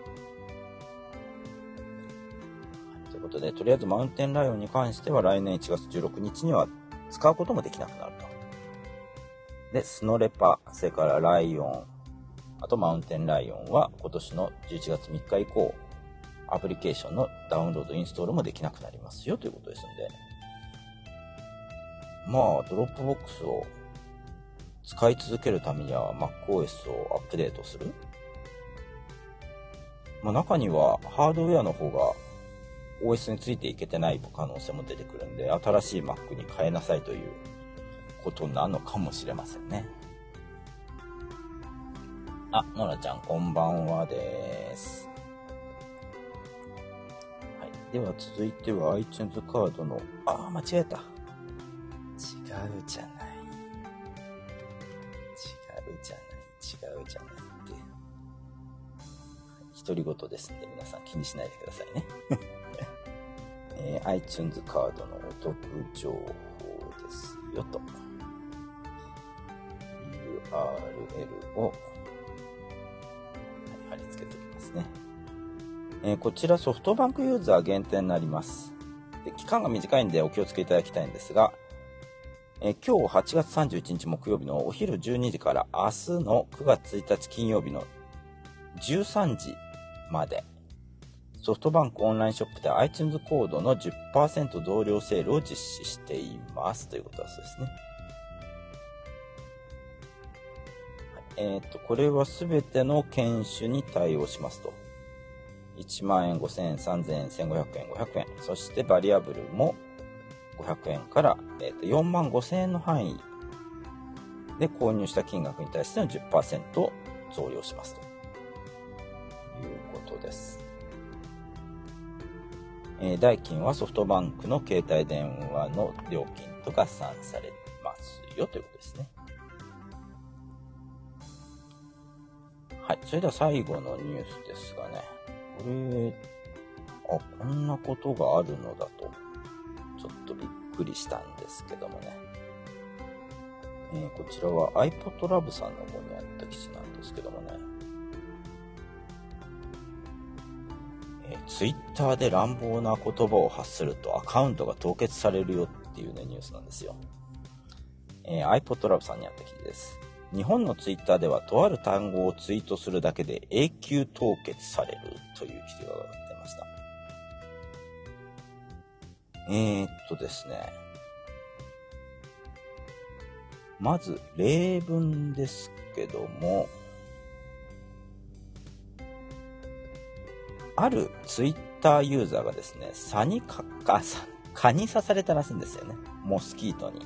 ということで、とりあえずマウンテンライオンに関しては来年いちがつじゅうろくにちには使うこともできなくなると。で、スノレパ、それからライオン、あとマウンテンライオンは今年のじゅういちがつみっか以降、アプリケーションのダウンロード、インストールもできなくなりますよということですので、まあ、ドロップボックスを使い続けるためには MacOS をアップデートする。まあ、中にはハードウェアの方が オーエス についていけてない可能性も出てくるんで、新しい Mac に変えなさいということなのかもしれませんね。あ、ノラちゃんこんばんはです。はい、では続いては iTunes カードの、あー間違えた。違うじゃない。違うじゃない。違うじゃないって。独り言ですんで皆さん気にしないでくださいね。えー、iTunes カードのお得情報ですよと。ユーアールエル を、はい、貼り付けておきますね。えー、こちらソフトバンクユーザー限定になります。で、期間が短いんでお気をつけいただきたいんですが、 えー、今日はちがつさんじゅういちにち木曜日のお昼じゅうにじから明日のくがつついたち金曜日のじゅうさんじまで、ソフトバンクオンラインショップで iTunes コードの じゅっパーセント 増量セールを実施していますということだそうですね。えっと、これはすべての犬種に対応しますと。いちまんえん、ごせんえん、さんぜんえん、せんごひゃくえん、ごひゃくえん。そしてバリアブルもごひゃくえんから、えっと、よんまんごせんえんの範囲で購入した金額に対しての じゅっパーセント 増量しますということです。えー、代金はソフトバンクの携帯電話の料金と合算されますよということですね。はい。それでは最後のニュースですがね。これ、あ、こんなことがあるのだと、ちょっとびっくりしたんですけどもね。えー、こちらは iPodLab さんの方にあった記事なんですけどもね。えー、Twitter で乱暴な言葉を発するとアカウントが凍結されるよっていうね、ニュースなんですよ。えー、iPodLab さんにあった記事です。日本のツイッターではとある単語をツイートするだけで永久凍結されるという記事が出ました。えー、っとですね。まず例文ですけども、あるツイッターユーザーがですね、蚊にか、か、蚊に刺されたらしいんですよね。モスキートに。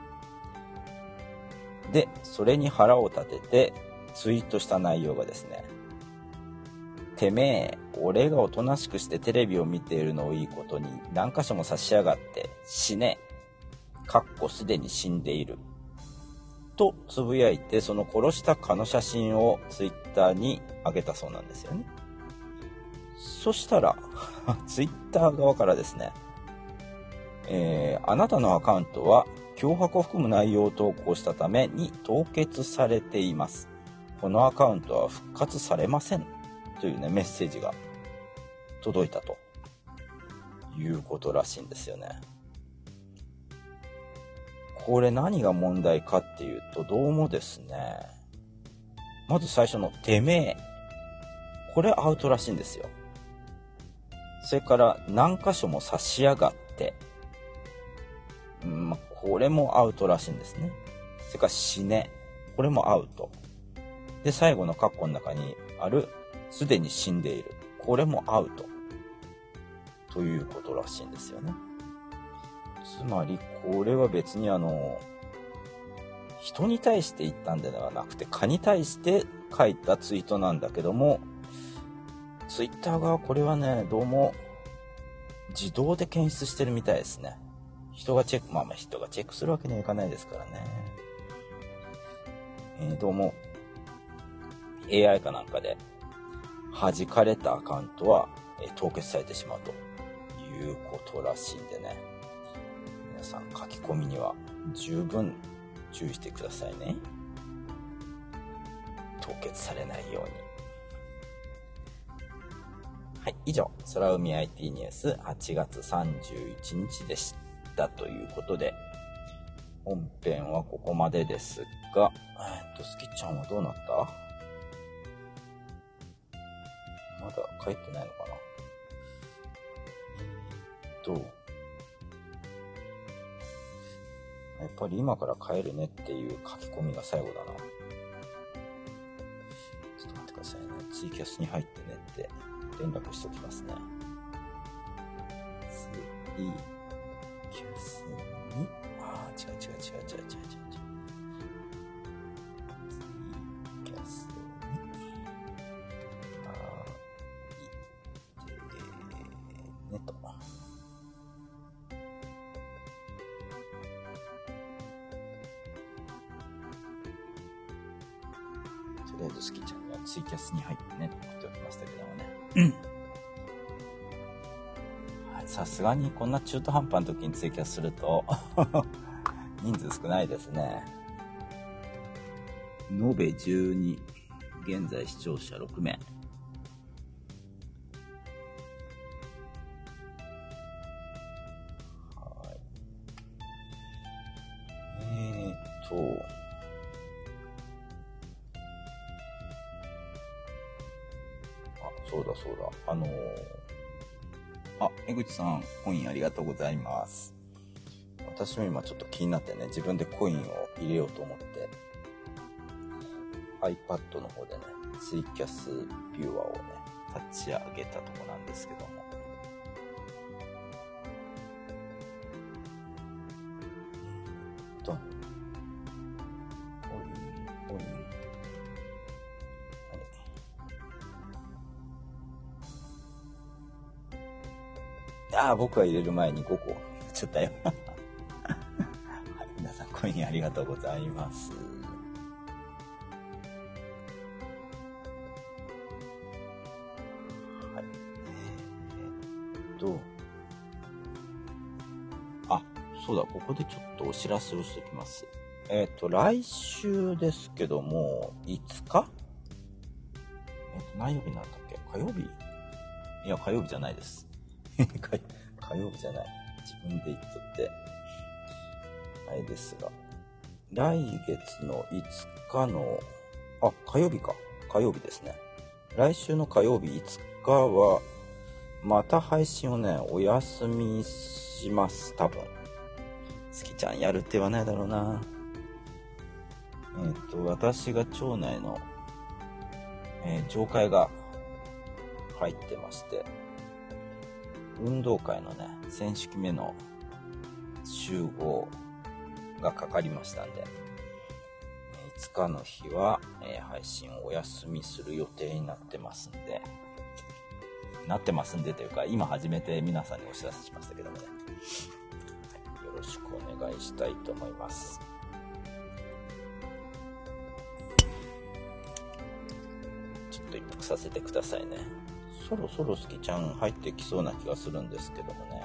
で、それに腹を立ててツイートした内容がですね、てめえ、俺がおとなしくしてテレビを見ているのをいいことに何箇所も差しやがって死ね、かっこすでに死んでいるとつぶやいて、その殺した蚊の写真をツイッターに上げたそうなんですよね。そしたらツイッター側からですね、えー、あなたのアカウントは脅迫を含む内容を投稿したために凍結されています。このアカウントは復活されませんというね、メッセージが届いたということらしいんですよね。これ何が問題かっていうと、どうもですね、まず最初のてめえ、これアウトらしいんですよ。それから何箇所も差しやがって、うん、これもアウトらしいんですね。それから死ね、これもアウトで、最後の括弧の中にあるすでに死んでいる、これもアウトということらしいんですよね。つまりこれは別にあの人に対して言ったんではなくて、蚊に対して書いたツイートなんだけども、ツイッターがこれはね、どうも自動で検出してるみたいですね。人がチェック、まあまあ人がチェックするわけにはいかないですからね。えー、どうも エーアイ かなんかで弾かれたアカウントは、えー、凍結されてしまうということらしいんでね。皆さん書き込みには十分注意してくださいね。凍結されないように。はい、以上、空海 アイティー ニュースはちがつさんじゅういちにちでしたということで、本編はここまでですが、えっと、スキちゃんはどうなった？まだ帰ってないのかな？えー、っと、やっぱり今から帰るねっていう書き込みが最後だな。ちょっと待ってくださいね。ツイキャスに入ってねって連絡しておきますね。ツイキャスに、あー、違う違う違う違う違う違う違う。ツイキャスに、あー、いてねと。とりあえずスキちゃんにはツイキャスに入ってねって言っておきましたけどもね。さすがにこんな中途半端な時にツイキャスすると人数少ないですね。延べじゅうに、現在視聴者ろくめい。はい。えそうだそうだ。あのー、あ、江口さん、コインありがとうございます。私も今ちょっと気になってね、自分でコインを入れようと思って、iPad の方でね、ツイキャスビューアーをね、立ち上げたとこなんですけども。と、コイン、コイン。ああ、僕は入れる前にごこ入れちゃったよ。はい、皆さんコインありがとうございます。はい。えー、っと、あ、そうだ、ここでちょっとお知らせをしておきます。えー、っと、来週ですけども、いつか？えー、っと、何曜日なんだっけ？火曜日？いや、火曜日じゃないです。火曜日じゃない。自分で言っとって。あれですが。来月のいつかの、あ、火曜日か。火曜日ですね。来週の火曜日いつかは、また配信をね、お休みします、多分。すきちゃんやるって言わないだろうな。えっと、私が町内の、えー、上会が入ってまして、運動会のね、選手期目の集合がかかりましたんで、いつかの日は、えー、配信をお休みする予定になってますんで、なってますんでというか、今初めて皆さんにお知らせしましたけどもね、はい、よろしくお願いしたいと思います。ちょっと一服させてくださいね。そろそろすきちゃん入ってきそうな気がするんですけどもね。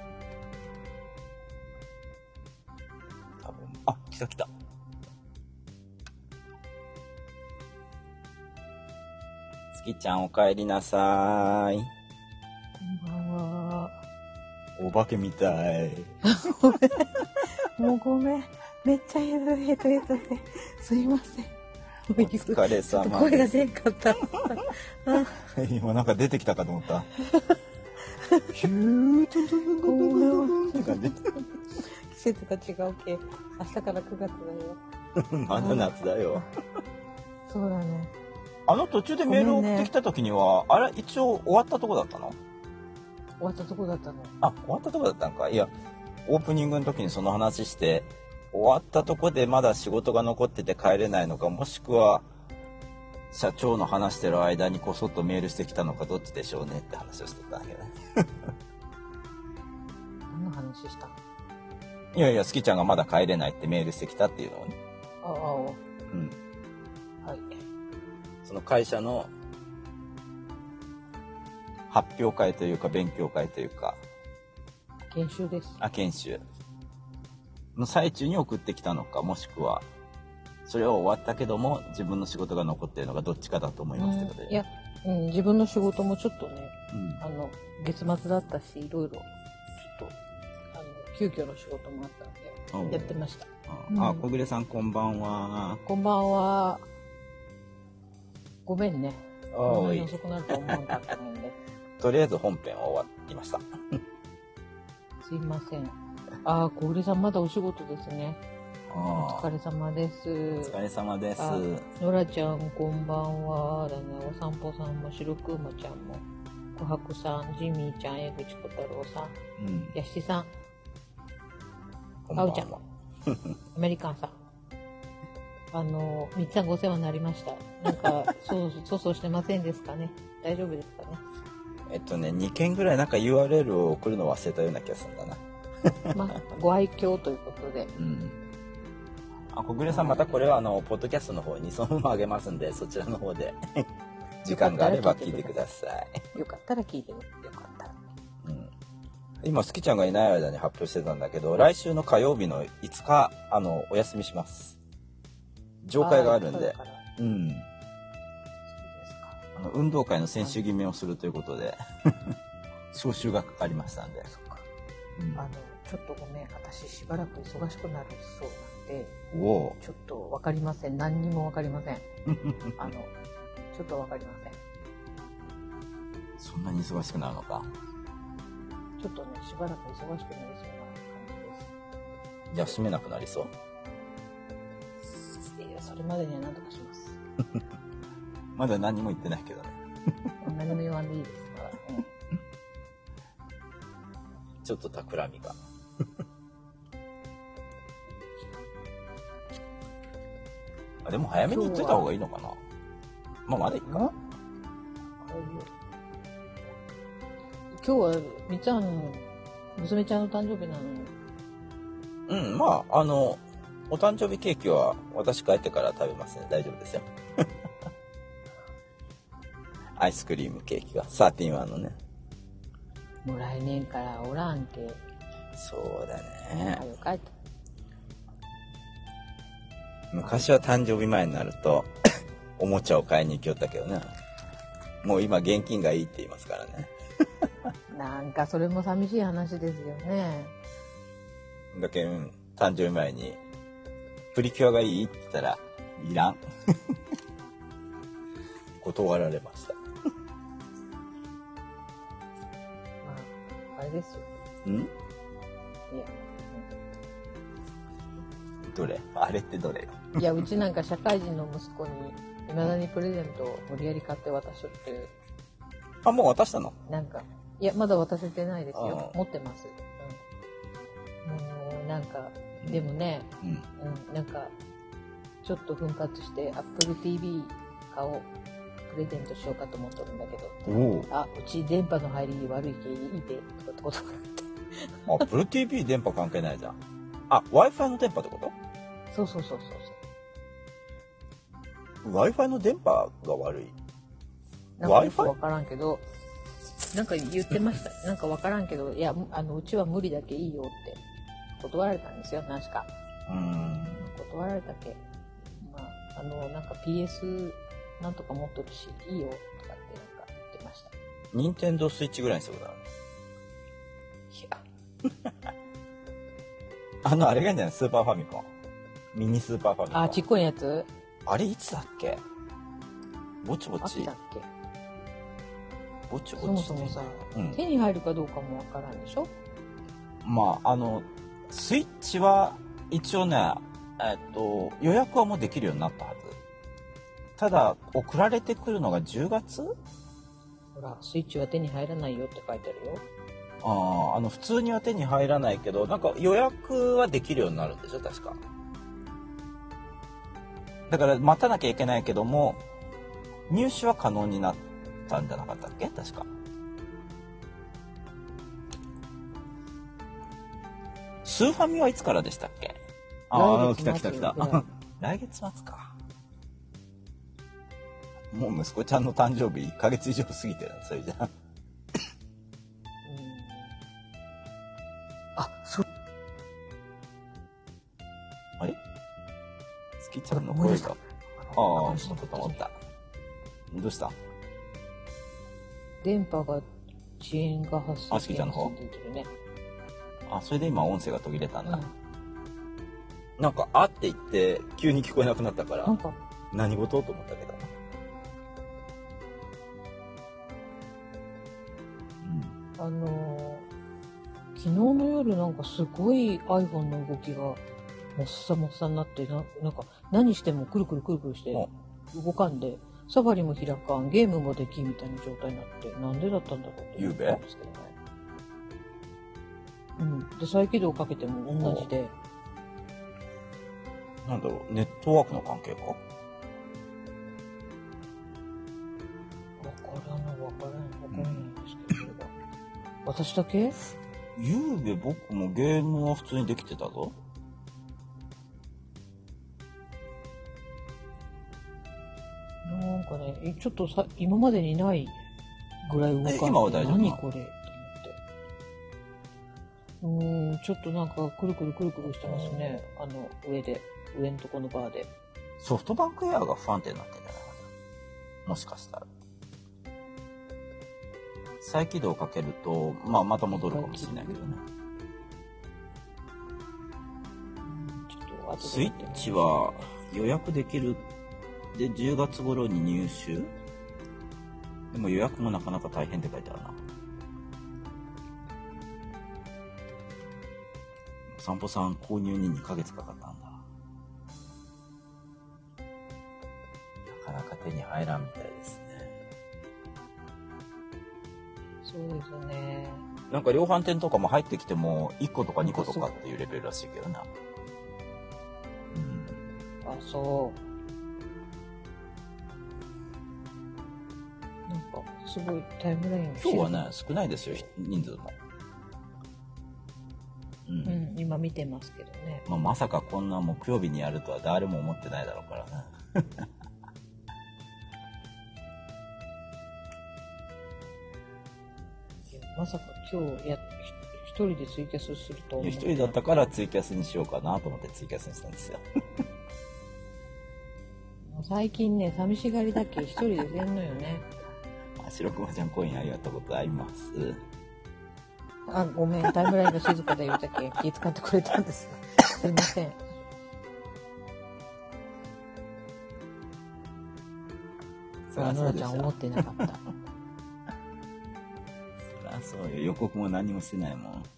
多分、あ、来た来た。すきちゃんお帰りなさーい。 こんばんは。 お化けみたい。 もうごめん。めっちゃヘトヘトヘトで。すいません。 お疲れ様です。 声が出んかった。 今なんか出てきたかと思った。ヒュートントントントントンって感じ。 季節が違うけ。明日からくがつだよ。 まだ夏だよ。 そうだね。 あの途中でメール送ってきた時には、ね、あれ一応終わったとこだったの？ 終わったとこだったの。 あ、終わったとこだったんか。いや、オープニングの時にその話して、終わったとこでまだ仕事が残ってて帰れないのか、もしくは社長の話してる間にこそっとメールしてきたのか、どっちでしょうねって話をしてたんだけどね。 何の話した？ いやいや、すきちゃんがまだ帰れないってメールしてきたっていうのをね。 ああ、 うん。 はい。 その会社の発表会というか勉強会というか。 研修です。 あ、研修の最中に送ってきたのか、もしくはそれは終わったけども自分の仕事が残っているのか、どっちかだと思いますけどね。 いや、うん、自分の仕事もちょっとね、 うん、 あの月末だったし、いろいろちょっとあの急遽の仕事もあったんでやってました。 あ、小暮さんこんばんは。 こんばんは。ごめんね。 こんなに遅くなると思わなかったので。 とりあえず本編は終わりました。 すいません。ああ、小暮さんまだお仕事ですね。お疲れ様です。お疲れ様です。 ノラちゃんこんばんは。だね。お散歩さんも白くまちゃんも、琥珀さん、ジミーちゃん、江口小太郎さん、うん、やしさん、あうちゃんも、アメリカンさん。あの、みっつさんご世話になりました。なんか、そうそうそうしてませんですかね。大丈夫ですかね。 えっとね、にけんぐらいなんか ユーアールエル を送るの忘れたような気がするんだな。 まあ、ご愛嬌ということで。 うん。あ、小暮さんまたこれはあの、ポッドキャストの方にそのままあげますんで、そちらの方で時間があれば聞いてください。 よかったら聞いてみて。よかったら。 うん。今、すきちゃんがいない間に発表してたんだけど、来週の火曜日のいつか、あの、お休みします。上会があるんで。うん。あの運動会の選手決めをするということで招集がかかりましたんで。そっか、 うん、あのちょっとごめん、私しばらく忙しくなるそうなんで、 おちょっとわかりません。何にもわかりません。あのちょっとわかりません。 そんなに忙しくなるのか。 ちょっとね、しばらく忙しくなりそうな感じです。 じゃあ閉めなくなりそう？ いや、それまでには何とかします。 まだ何も言ってないけどね。 何も言わんでいいですから、うん、 ちょっと企みが。あ、でも早めに言っといた方がいいのかな。まあまだいいか。 今日はみっちゃんの娘ちゃんの誕生日なのに。 うん、まああのお誕生日ケーキは私帰ってから食べますね。大丈夫ですよ。アイスクリームケーキがサーティワンのね。 もう来年からおらんけ。 そうだね。 あ、よかった。 昔は誕生日前になるとおもちゃを買いに行きよったけどね。もう今現金がいいって言いますからね。 なんかそれも寂しい話ですよね。 だけど誕生日前にプリキュアがいいって言ったらいらん。断られました。 まああれですよ。 ん？いや。どれ？あれってどれよ。 いや、うちなんか社会人の息子にいまだにプレゼントを無理やり買って渡しとって。 あ、もう渡したの？ なんか、いや、まだ渡せてないですよ。持ってます。うん、もうなんか、でもね、うん、うん、なんか、ちょっと奮発して Apple ティーブイ 買おう。プレゼントしようかと思っとるんだけど。あ、うち電波の入り悪いけいいで、とかってことがあって。 Apple ティーブイ 電波関係ないじゃん。あ、Wi-Fi の電波ってこと？ そうそうそうそうそう。Wi-Fi の電波が悪い。 なんかよくわからんけど、なんか言ってました。なんかわからんけど、いや、あの、うちは無理だけいいよって断られたんですよ、確か。うん。断られたけ。まあ、あの、なんか ピーエス なんとか持っとるし、いいよとかってなんか言ってました。 任天堂スイッチぐらいにすることだ。いや。あの、あれがいいんじゃない？スーパーファミコン。ミニスーパーファミコン。 あ、ちっこいやつ？ あれいつだっけ？ぼちぼち。 秋だっけ？ ぼちぼち。 そもそもさ、うん、手に入るかどうかもわからんでしょ？ まあ、あの、スイッチは一応ね、えっと、予約はもうできるようになったはず。ただ、送られてくるのがじゅうがつ？ ほら、スイッチは手に入らないよって書いてあるよ。 ああ、あの、普通には手に入らないけど、なんか予約はできるようになるんでしょ、確か。だから待たなきゃいけないけども、入手は可能になったんじゃなかったっけ、確か。スーファミはいつからでしたっけ？ああ、来た来た来た。来月末か。もう息子ちゃんの誕生日いっかげつ以上過ぎてる、それじゃん。 あ、そう。 あれ？月ちゃんの声が。ああ、そうかと思った。どうした？ 電波が遅延が発生してるね。 あ、それで今音声が途切れたんだ。うん、なんかあって言って急に聞こえなくなったから。なんか何事と思ったけど。 うん、あのー、昨日の夜なんかすごい iPhone の動きがもっさもっさになってな、なんか何してもくるくるくるくるして動かんで、サファリも開かん、ゲームもできんみたいな状態になって、なんでだったんだろうって思ったんですけどね。うん。で、再起動かけても同じで。 なんだろう、ネットワークの関係か？わからんの、わからん、わからないんですけど、うん、私だけ？ ゆうべ僕もゲームは普通にできてたぞ。 なんかね、ちょっとさ、今までにないぐらい動かん。 今は大丈夫？ 何これと思って。うーん、ちょっとなんかくるくるくるくるしてますね。あの、上で、上のとこのバーで。 ソフトバンクエアが不安定になってんじゃないかな。もしかしたら。再起動かけると、まあまた戻るかもしれないけどね。ちょっとスイッチは予約できるでじゅうがつ頃に入手でも予約もなかなか大変って書いてあるな。お散歩さん購入ににかげつかかったんだ。なかなか手に入らんみたいですね。 そうですね。 なんか量販店とかも入ってきてもいっことかにことかっていうレベルらしいけどな。うん。 あ、そう。なんかすごいタイムライン今日はね少ないですよ、人数も。うん、 うん、今見てますけどね。 まあ、まさかこんな木曜日にやるとは誰も思ってないだろうからね。 まさか今日や一人でツイキャスすると思う。 いや一人だったからツイキャスにしようかなと思ってツイキャスにしたんですよ。 最近ね寂しがりだけ一人で出んのよね。 あ、白熊ちゃんコインありがとうございます。 あ、ごめん、タイムラインが静かで言うたけ気遣ってくれたんです。すいません。そらノラちゃん思ってなかった。 そらそうよ、予告も何もしてないもん。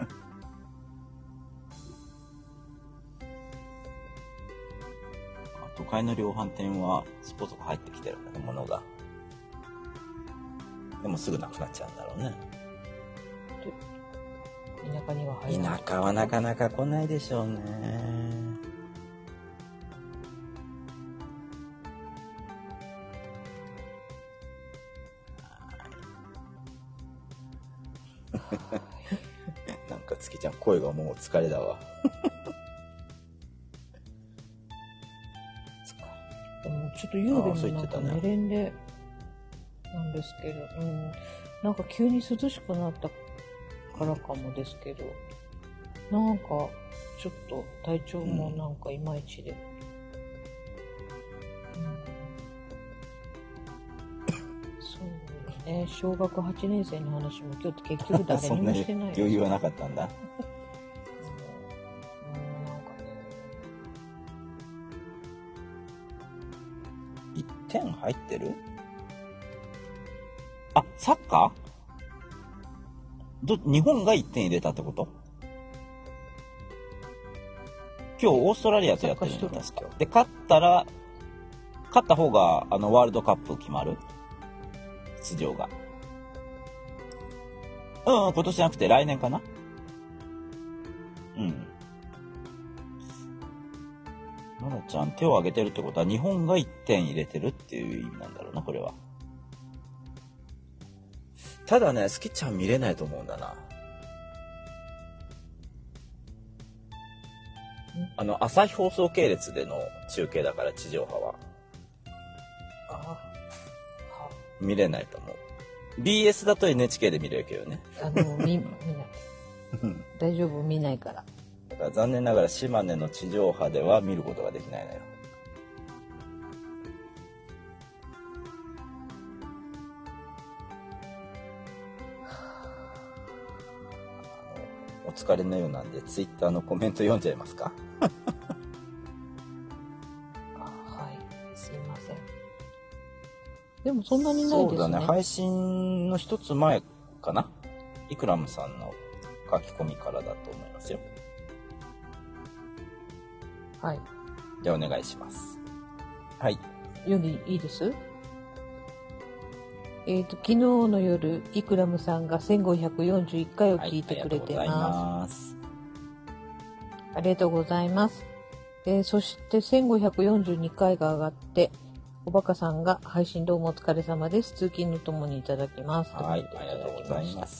都会の量販店はスポーツが入ってきてるんだね、物が。でもすぐなくなっちゃうんだろうね。 田舎には入らない。 田舎はなかなか来ないでしょうね。なんか月ちゃん声がもう疲れだわ。 でもちょっと夕べもなんか寝れんでなんですけど、うん、なんか急に涼しくなったからかもですけど、なんかちょっと体調もなんかいまいちで、うんうん、そうね、小学はちねん生の話も今日結局誰にもしてない。 余裕はなかったんだ。いってん入ってる？あ、サッカー？ど、日本がいってん入れたってこと？今日オーストラリアとやってるの確か。で、勝ったら、勝った方があのワールドカップ決まる？出場が。うん、今年じゃなくて来年かな？うん。ノラちゃん手を挙げてるってことは日本がいってん入れてるっていう意味なんだろうな、これは。ただね、スキちゃん見れないと思うんだな。あの、朝日放送系列での中継だから地上波は。ああ。見れないと思う。ビーエス だと エヌエイチケー で見れるけどね。 あの、見、見ない。大丈夫、見ないから。 だから残念ながら島根の地上波では見ることができないのよ。お疲れのようなんでツイッターのコメント読んじゃいますか？ あ、はい、すいません。でもそんなにないですね。 そうだね、配信の一つ前かな、イクラムさんの書き込みからだと思いますよ。 はい。 じゃあお願いします。はい。 読んでいいです？えっと、昨日の夜、イクラムさんがせんごひゃくよんじゅういっかいを聞いてくれてます。ありがとうございます。えー、そしてせんごひゃくよんじゅうにかいが上がって、おバカさんが配信どうもお疲れ様です。通勤のともにいただきます。 はい、ありがとうございます。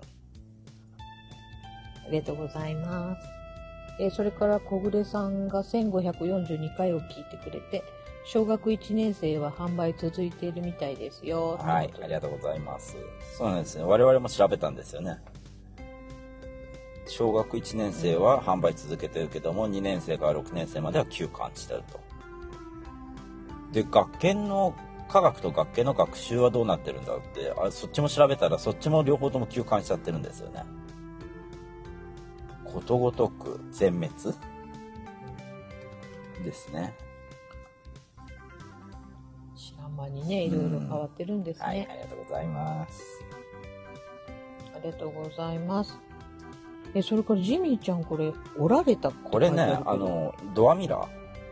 ありがとうございます。えー、それから小暮さんがせんごひゃくよんじゅうにかいを聞いてくれて、小学いちねん生は販売続いているみたいですよ。 はい、ありがとうございます。そうなんですね。我々も調べたんですよね。小学いちねん生は販売続けてるけども、にねん生からろくねん生までは休館してると。で、学研の科学と学研の学習はどうなってるんだって、あ、そっちも調べたらそっちも両方とも休館しちゃってるんですよね。ことごとく全滅ですね。 知らんまにね、いろいろ変わってるんですね。 はい、ありがとうございます。 ありがとうございます。え、それからジミーちゃん、これ、折られたこれね、あの、ドアミラ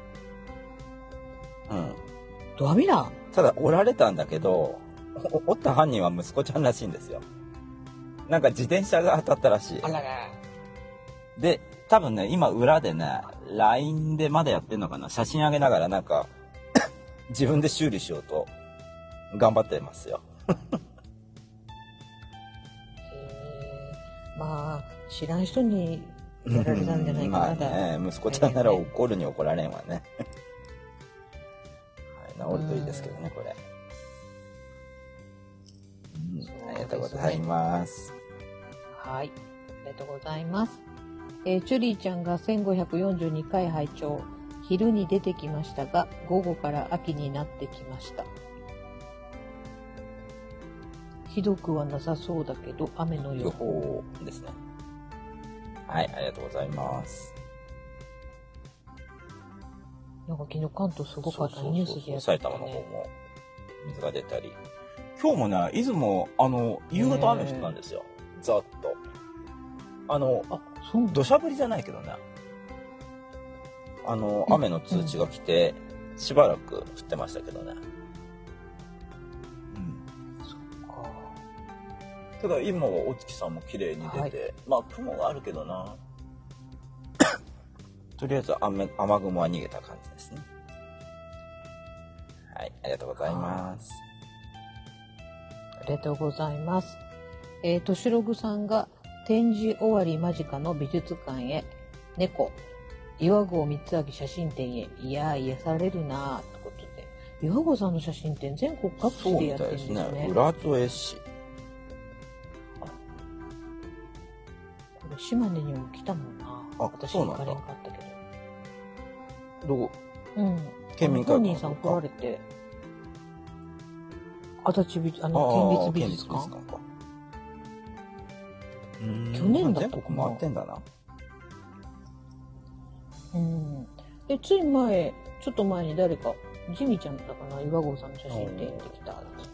ー。うん。 ドアミラー？ ただ、折られたんだけど、折った犯人は息子ちゃんらしいんですよ。なんか自転車が当たったらしい。 あらら。 で、多分ね、今裏でね、ライン でまだやってんのかな、写真上げながらなんか、自分で修理しようと頑張ってますよ。 まあ知らん人にやられたんじゃないかな。 まあね、息子ちゃんなら怒るに怒られんわね。はい、治るといいですけどね、これ。うん、ありがとうございます。 はい、ありがとうございます。えー、チュリーちゃんがせんごひゃくよんじゅうにかい拝聴。昼に出てきましたが、午後から秋になってきました。ひどくはなさそうだけど、雨の予報ですね。はい、ありがとうございます。 なんか昨日関東すごかったニュースでやってたね。 埼玉の方も水が出たり。今日もね、出雲、あの、夕方雨降ったんですよ。ざっと。あの、あ、そう土砂降りじゃないけどね。あの、雨の通知が来て、うん、しばらく降ってましたけどね。ただ今はお月さんも綺麗に出て、はい、まあ雲があるけどな。とりあえず 雨, 雨雲は逃げた感じですね。はい、ありがとうございます。 ありがとうございます。えー、としろぐさんが展示終わり間近の美術館へ、猫、岩合三つ写真展へ、いや癒されるなぁってことで、岩合さんの写真展全国各地でやってるんですね。そうみたいですね。 浦添市。 島根にも来たもんな。 あ、 私行かれんかったけど。 どこ？ うん。 県民会館。 本人さん来られて。足立美あの県立美術館。去年だったかな。 全国回ってんだな。 うん。でつい前ちょっと前に誰かジミちゃんだったかな、岩合さんの写真展できたって言って。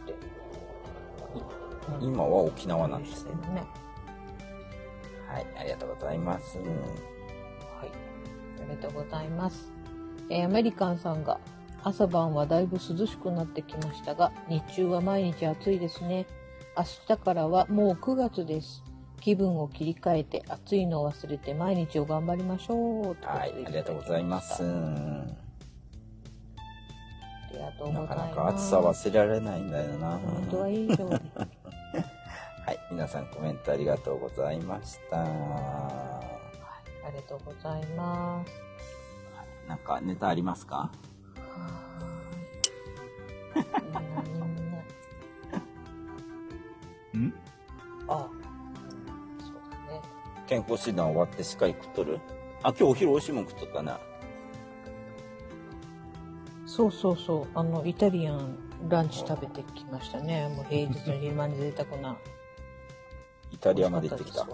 今は沖縄なんですね。はい、ありがとうございます。はい、 ありがとうございます。えー、アメリカンさんが朝晩はだいぶ涼しくなってきましたが、日中は毎日暑いですね。明日からはもうくがつです。気分を切り替えて暑いのを忘れて毎日を頑張りましょう。 はい、ありがとうございます。 ありがとうございます。 なかなか暑さ忘れられないんだよな。 本当はいいよ。 はい、皆さんコメントありがとうございました。はい、 ありがとうございます。 なんかネタありますか？はーい。ん？あ、そうだね。健康診断終わってしっかり食っとる？あ、今日お昼美味しいもん食っとったな。 そうそうそう、あのイタリアンランチ食べてきましたね。もう平日の昼間に贅沢な。 イタリアまで行ってきた。あ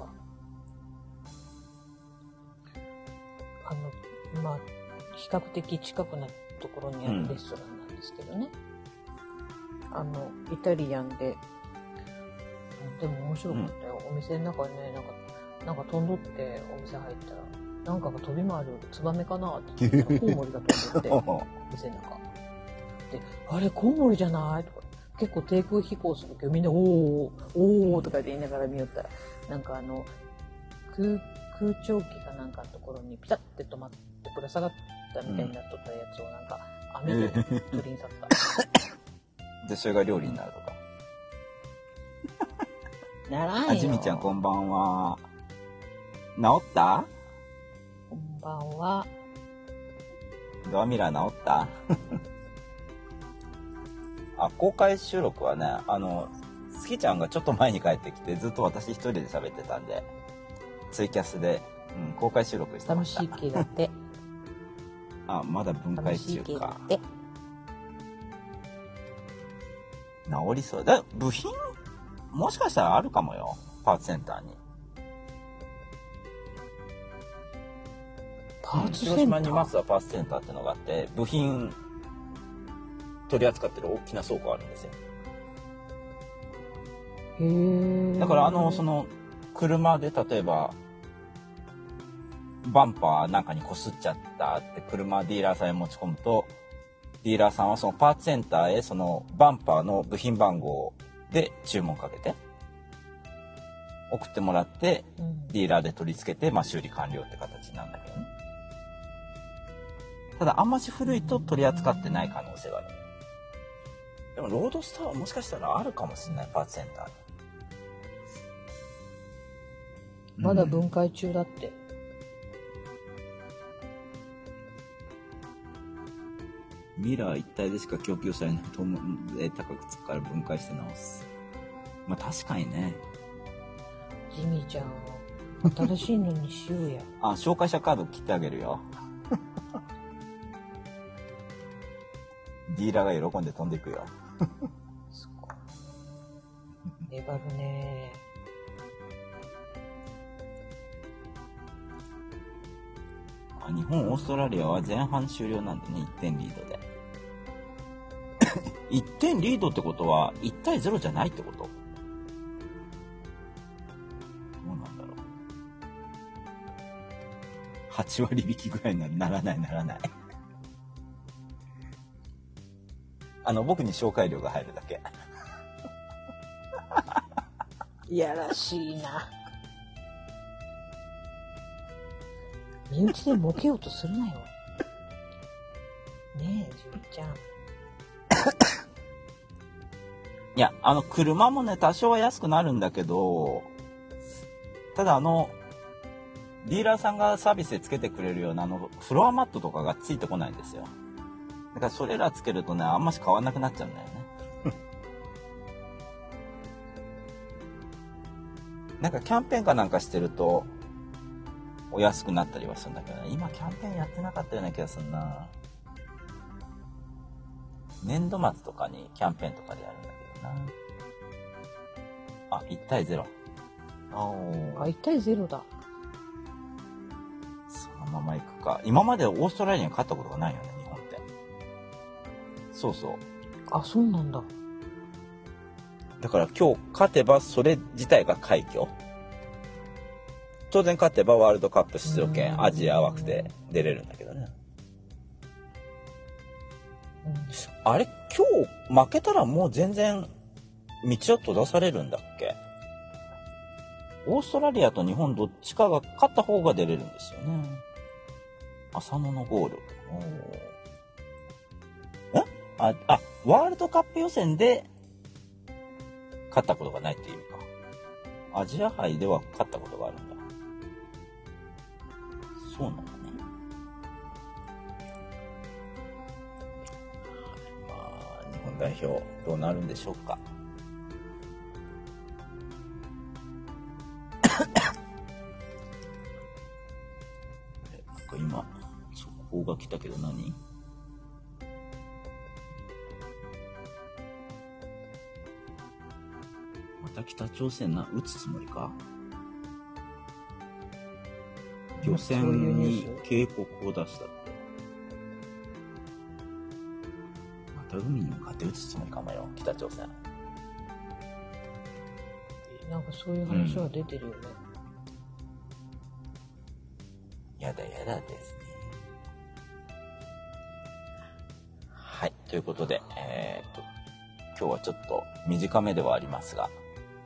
の、まあ、比較的近くなところにあるレストランなんですけどね。うん、あの、イタリアンで、でも面白かったよ。うん、お店の中にね、なんか、なんか飛んどってお店入ったら、なんかが飛び回るツバメかなって言ったら、コウモリが飛んでって、店の中。で、あれ、コウモリじゃないとか。結構低空飛行するけど、みんな、おー、おーとかで言いながら見よったら、なんかあの、空、空調機かなんかのところにピタッて止まってぶら下がったみたいになっとったやつをなんか、網で取りに去った。 で、それが料理になるとか。 ならんよ。 あじみちゃん、こんばんは。治った？ こんばんは。 ドアミラー治ったあ、公開収録はね、あの、スキちゃんがちょっと前に帰ってきて、ずっと私一人で喋ってたんで、ツイキャスで、うん、公開収録してました。 楽しい系だって。 あ、まだ分解中か。治りそうだ。部品、もしかしたらあるかもよ。パーツセンターに。 パーツセンター、 広島にマツダパーツセンターってのがあって、部品取り扱ってる大きな倉庫あるんですよ。 へー。 だからあのその車で例えばバンパーなんかにこすっちゃったって車ディーラーさんへ持ち込むと、ディーラーさんはそのパーツセンターへそのバンパーの部品番号で注文かけて送ってもらって、うん、ディーラーで取り付けて、まあ、修理完了って形なんだけどね。ただあんまし古いと取り扱ってない可能性がある。でもロードスターはもしかしたらあるかもしれない、パーツセンターに。 まだ分解中だって、 うん、ミラー一体でしか供給されないと思うで高くつくから分解して直す。まあ確かにね。 ジミーちゃん新しいのにしようや。 あ、紹介者カード切ってあげるよ。ディーラーが喜んで飛んでいくよ。 すごい粘るね。 あ、日本オーストラリアは前半終了なんでね、いってんリードで。いってんリードってことはいちたいゼロじゃないってこと？どうなんだろう。はちわり引きぐらいにならないならない。あの僕に紹介料が入るだけ。 いやらしいな。身内で儲けようとするなよ。ねえ、ジミちゃん。 いや、あの車もね多少は安くなるんだけど、ただあのディーラーさんがサービスでつけてくれるようなあのフロアマットとかがついてこないんですよ。だからそれらつけるとね、あんまし変わんなくなっちゃうんだよね。なんかキャンペーンかなんかしてるとお安くなったりはするんだけどね。今キャンペーンやってなかったような気がするな。年度末とかにキャンペーンとかでやるんだけどな。あ、いちたいゼロ。 あ、いちたいゼロだ。 そのまま行くか。今までオーストラリアに勝ったことがないよね、日本って。そうそう。 あ、そうなんだ。 だから今日勝てばそれ自体が快挙。当然勝てばワールドカップ出場権アジア枠で出れるんだけどね。あれ今日負けたらもう全然道は閉ざされるんだっけ？オーストラリアと日本どっちかが勝った方が出れるんですよね。浅野のゴール。え？あ、あ、ワールドカップ予選で勝ったことがないっていう意味か。アジア杯では勝ったことがあるんだ。そうなんだね。まあ、日本代表どうなるんでしょうか。なんか今速報が来たけど何？また北朝鮮な撃つつもりか？漁船に警告を出したって。また海に向かって撃つつもりかもよ、北朝鮮。 なんかそういう話は出てるよね。 うん、やだやだですね。はい、ということで、えー、っと今日はちょっと短めではありますが、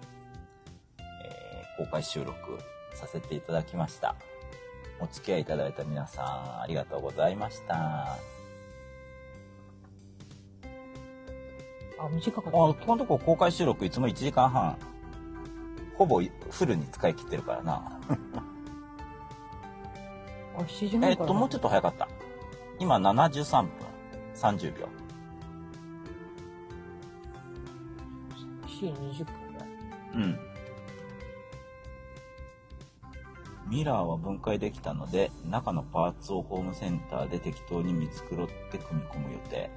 えー、公開収録させていただきました。お付き合いいただいた皆さんありがとうございました。 あ、短かった。 あ、このとこ公開収録いつもいちじかんはん、ほぼフルに使い切ってるからな。 あ、しちじはんえっともうちょっと早かった。今ななじゅうさんぷんさんじゅうびょう。 しちじにじゅっぷんぐらい。 うん。ミラーは分解できたので、中のパーツをホームセンターで適当に見繕って組み込む予定。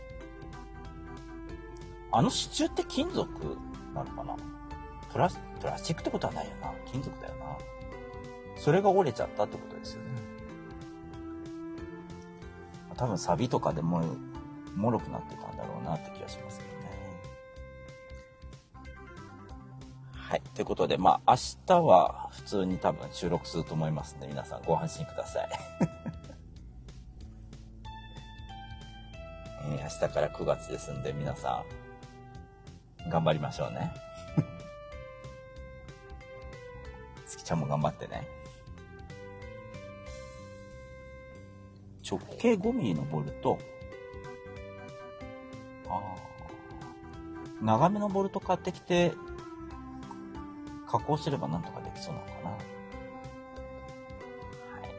あの支柱って金属なのかな？プラス、プラスチックってことはないよな。金属だよな。それが折れちゃったってことですよね。多分サビとかでも脆くなってたんだろうなって気がしますけどね。はい。ということで、まあ、明日は普通に多分収録すると思いますので、皆さんご安心ください。えー、明日からくがつですんで、皆さん、頑張りましょうね。月ちゃんも頑張ってね。直径ごミリのボルト、あー、長めのボルト買ってきて、加工すればなんとかできそうなのかな。はい、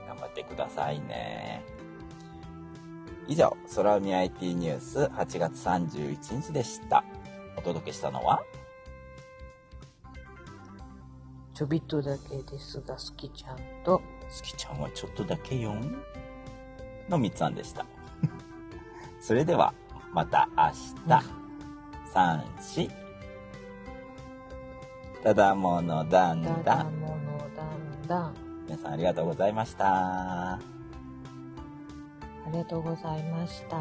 頑張ってくださいね。以上、空海 アイティー ニュースはちがつさんじゅういちにちでした。お届けしたのはちょびっとだけですが、すきちゃんと、 すきちゃんはちょっとだけよんのみっつあんでした。それでは、また明日。さん、し。ただものだんだん。 ただものだんだん。 皆さんありがとうございました。 ありがとうございました。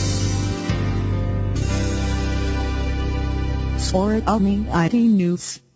Or Omni アイティー News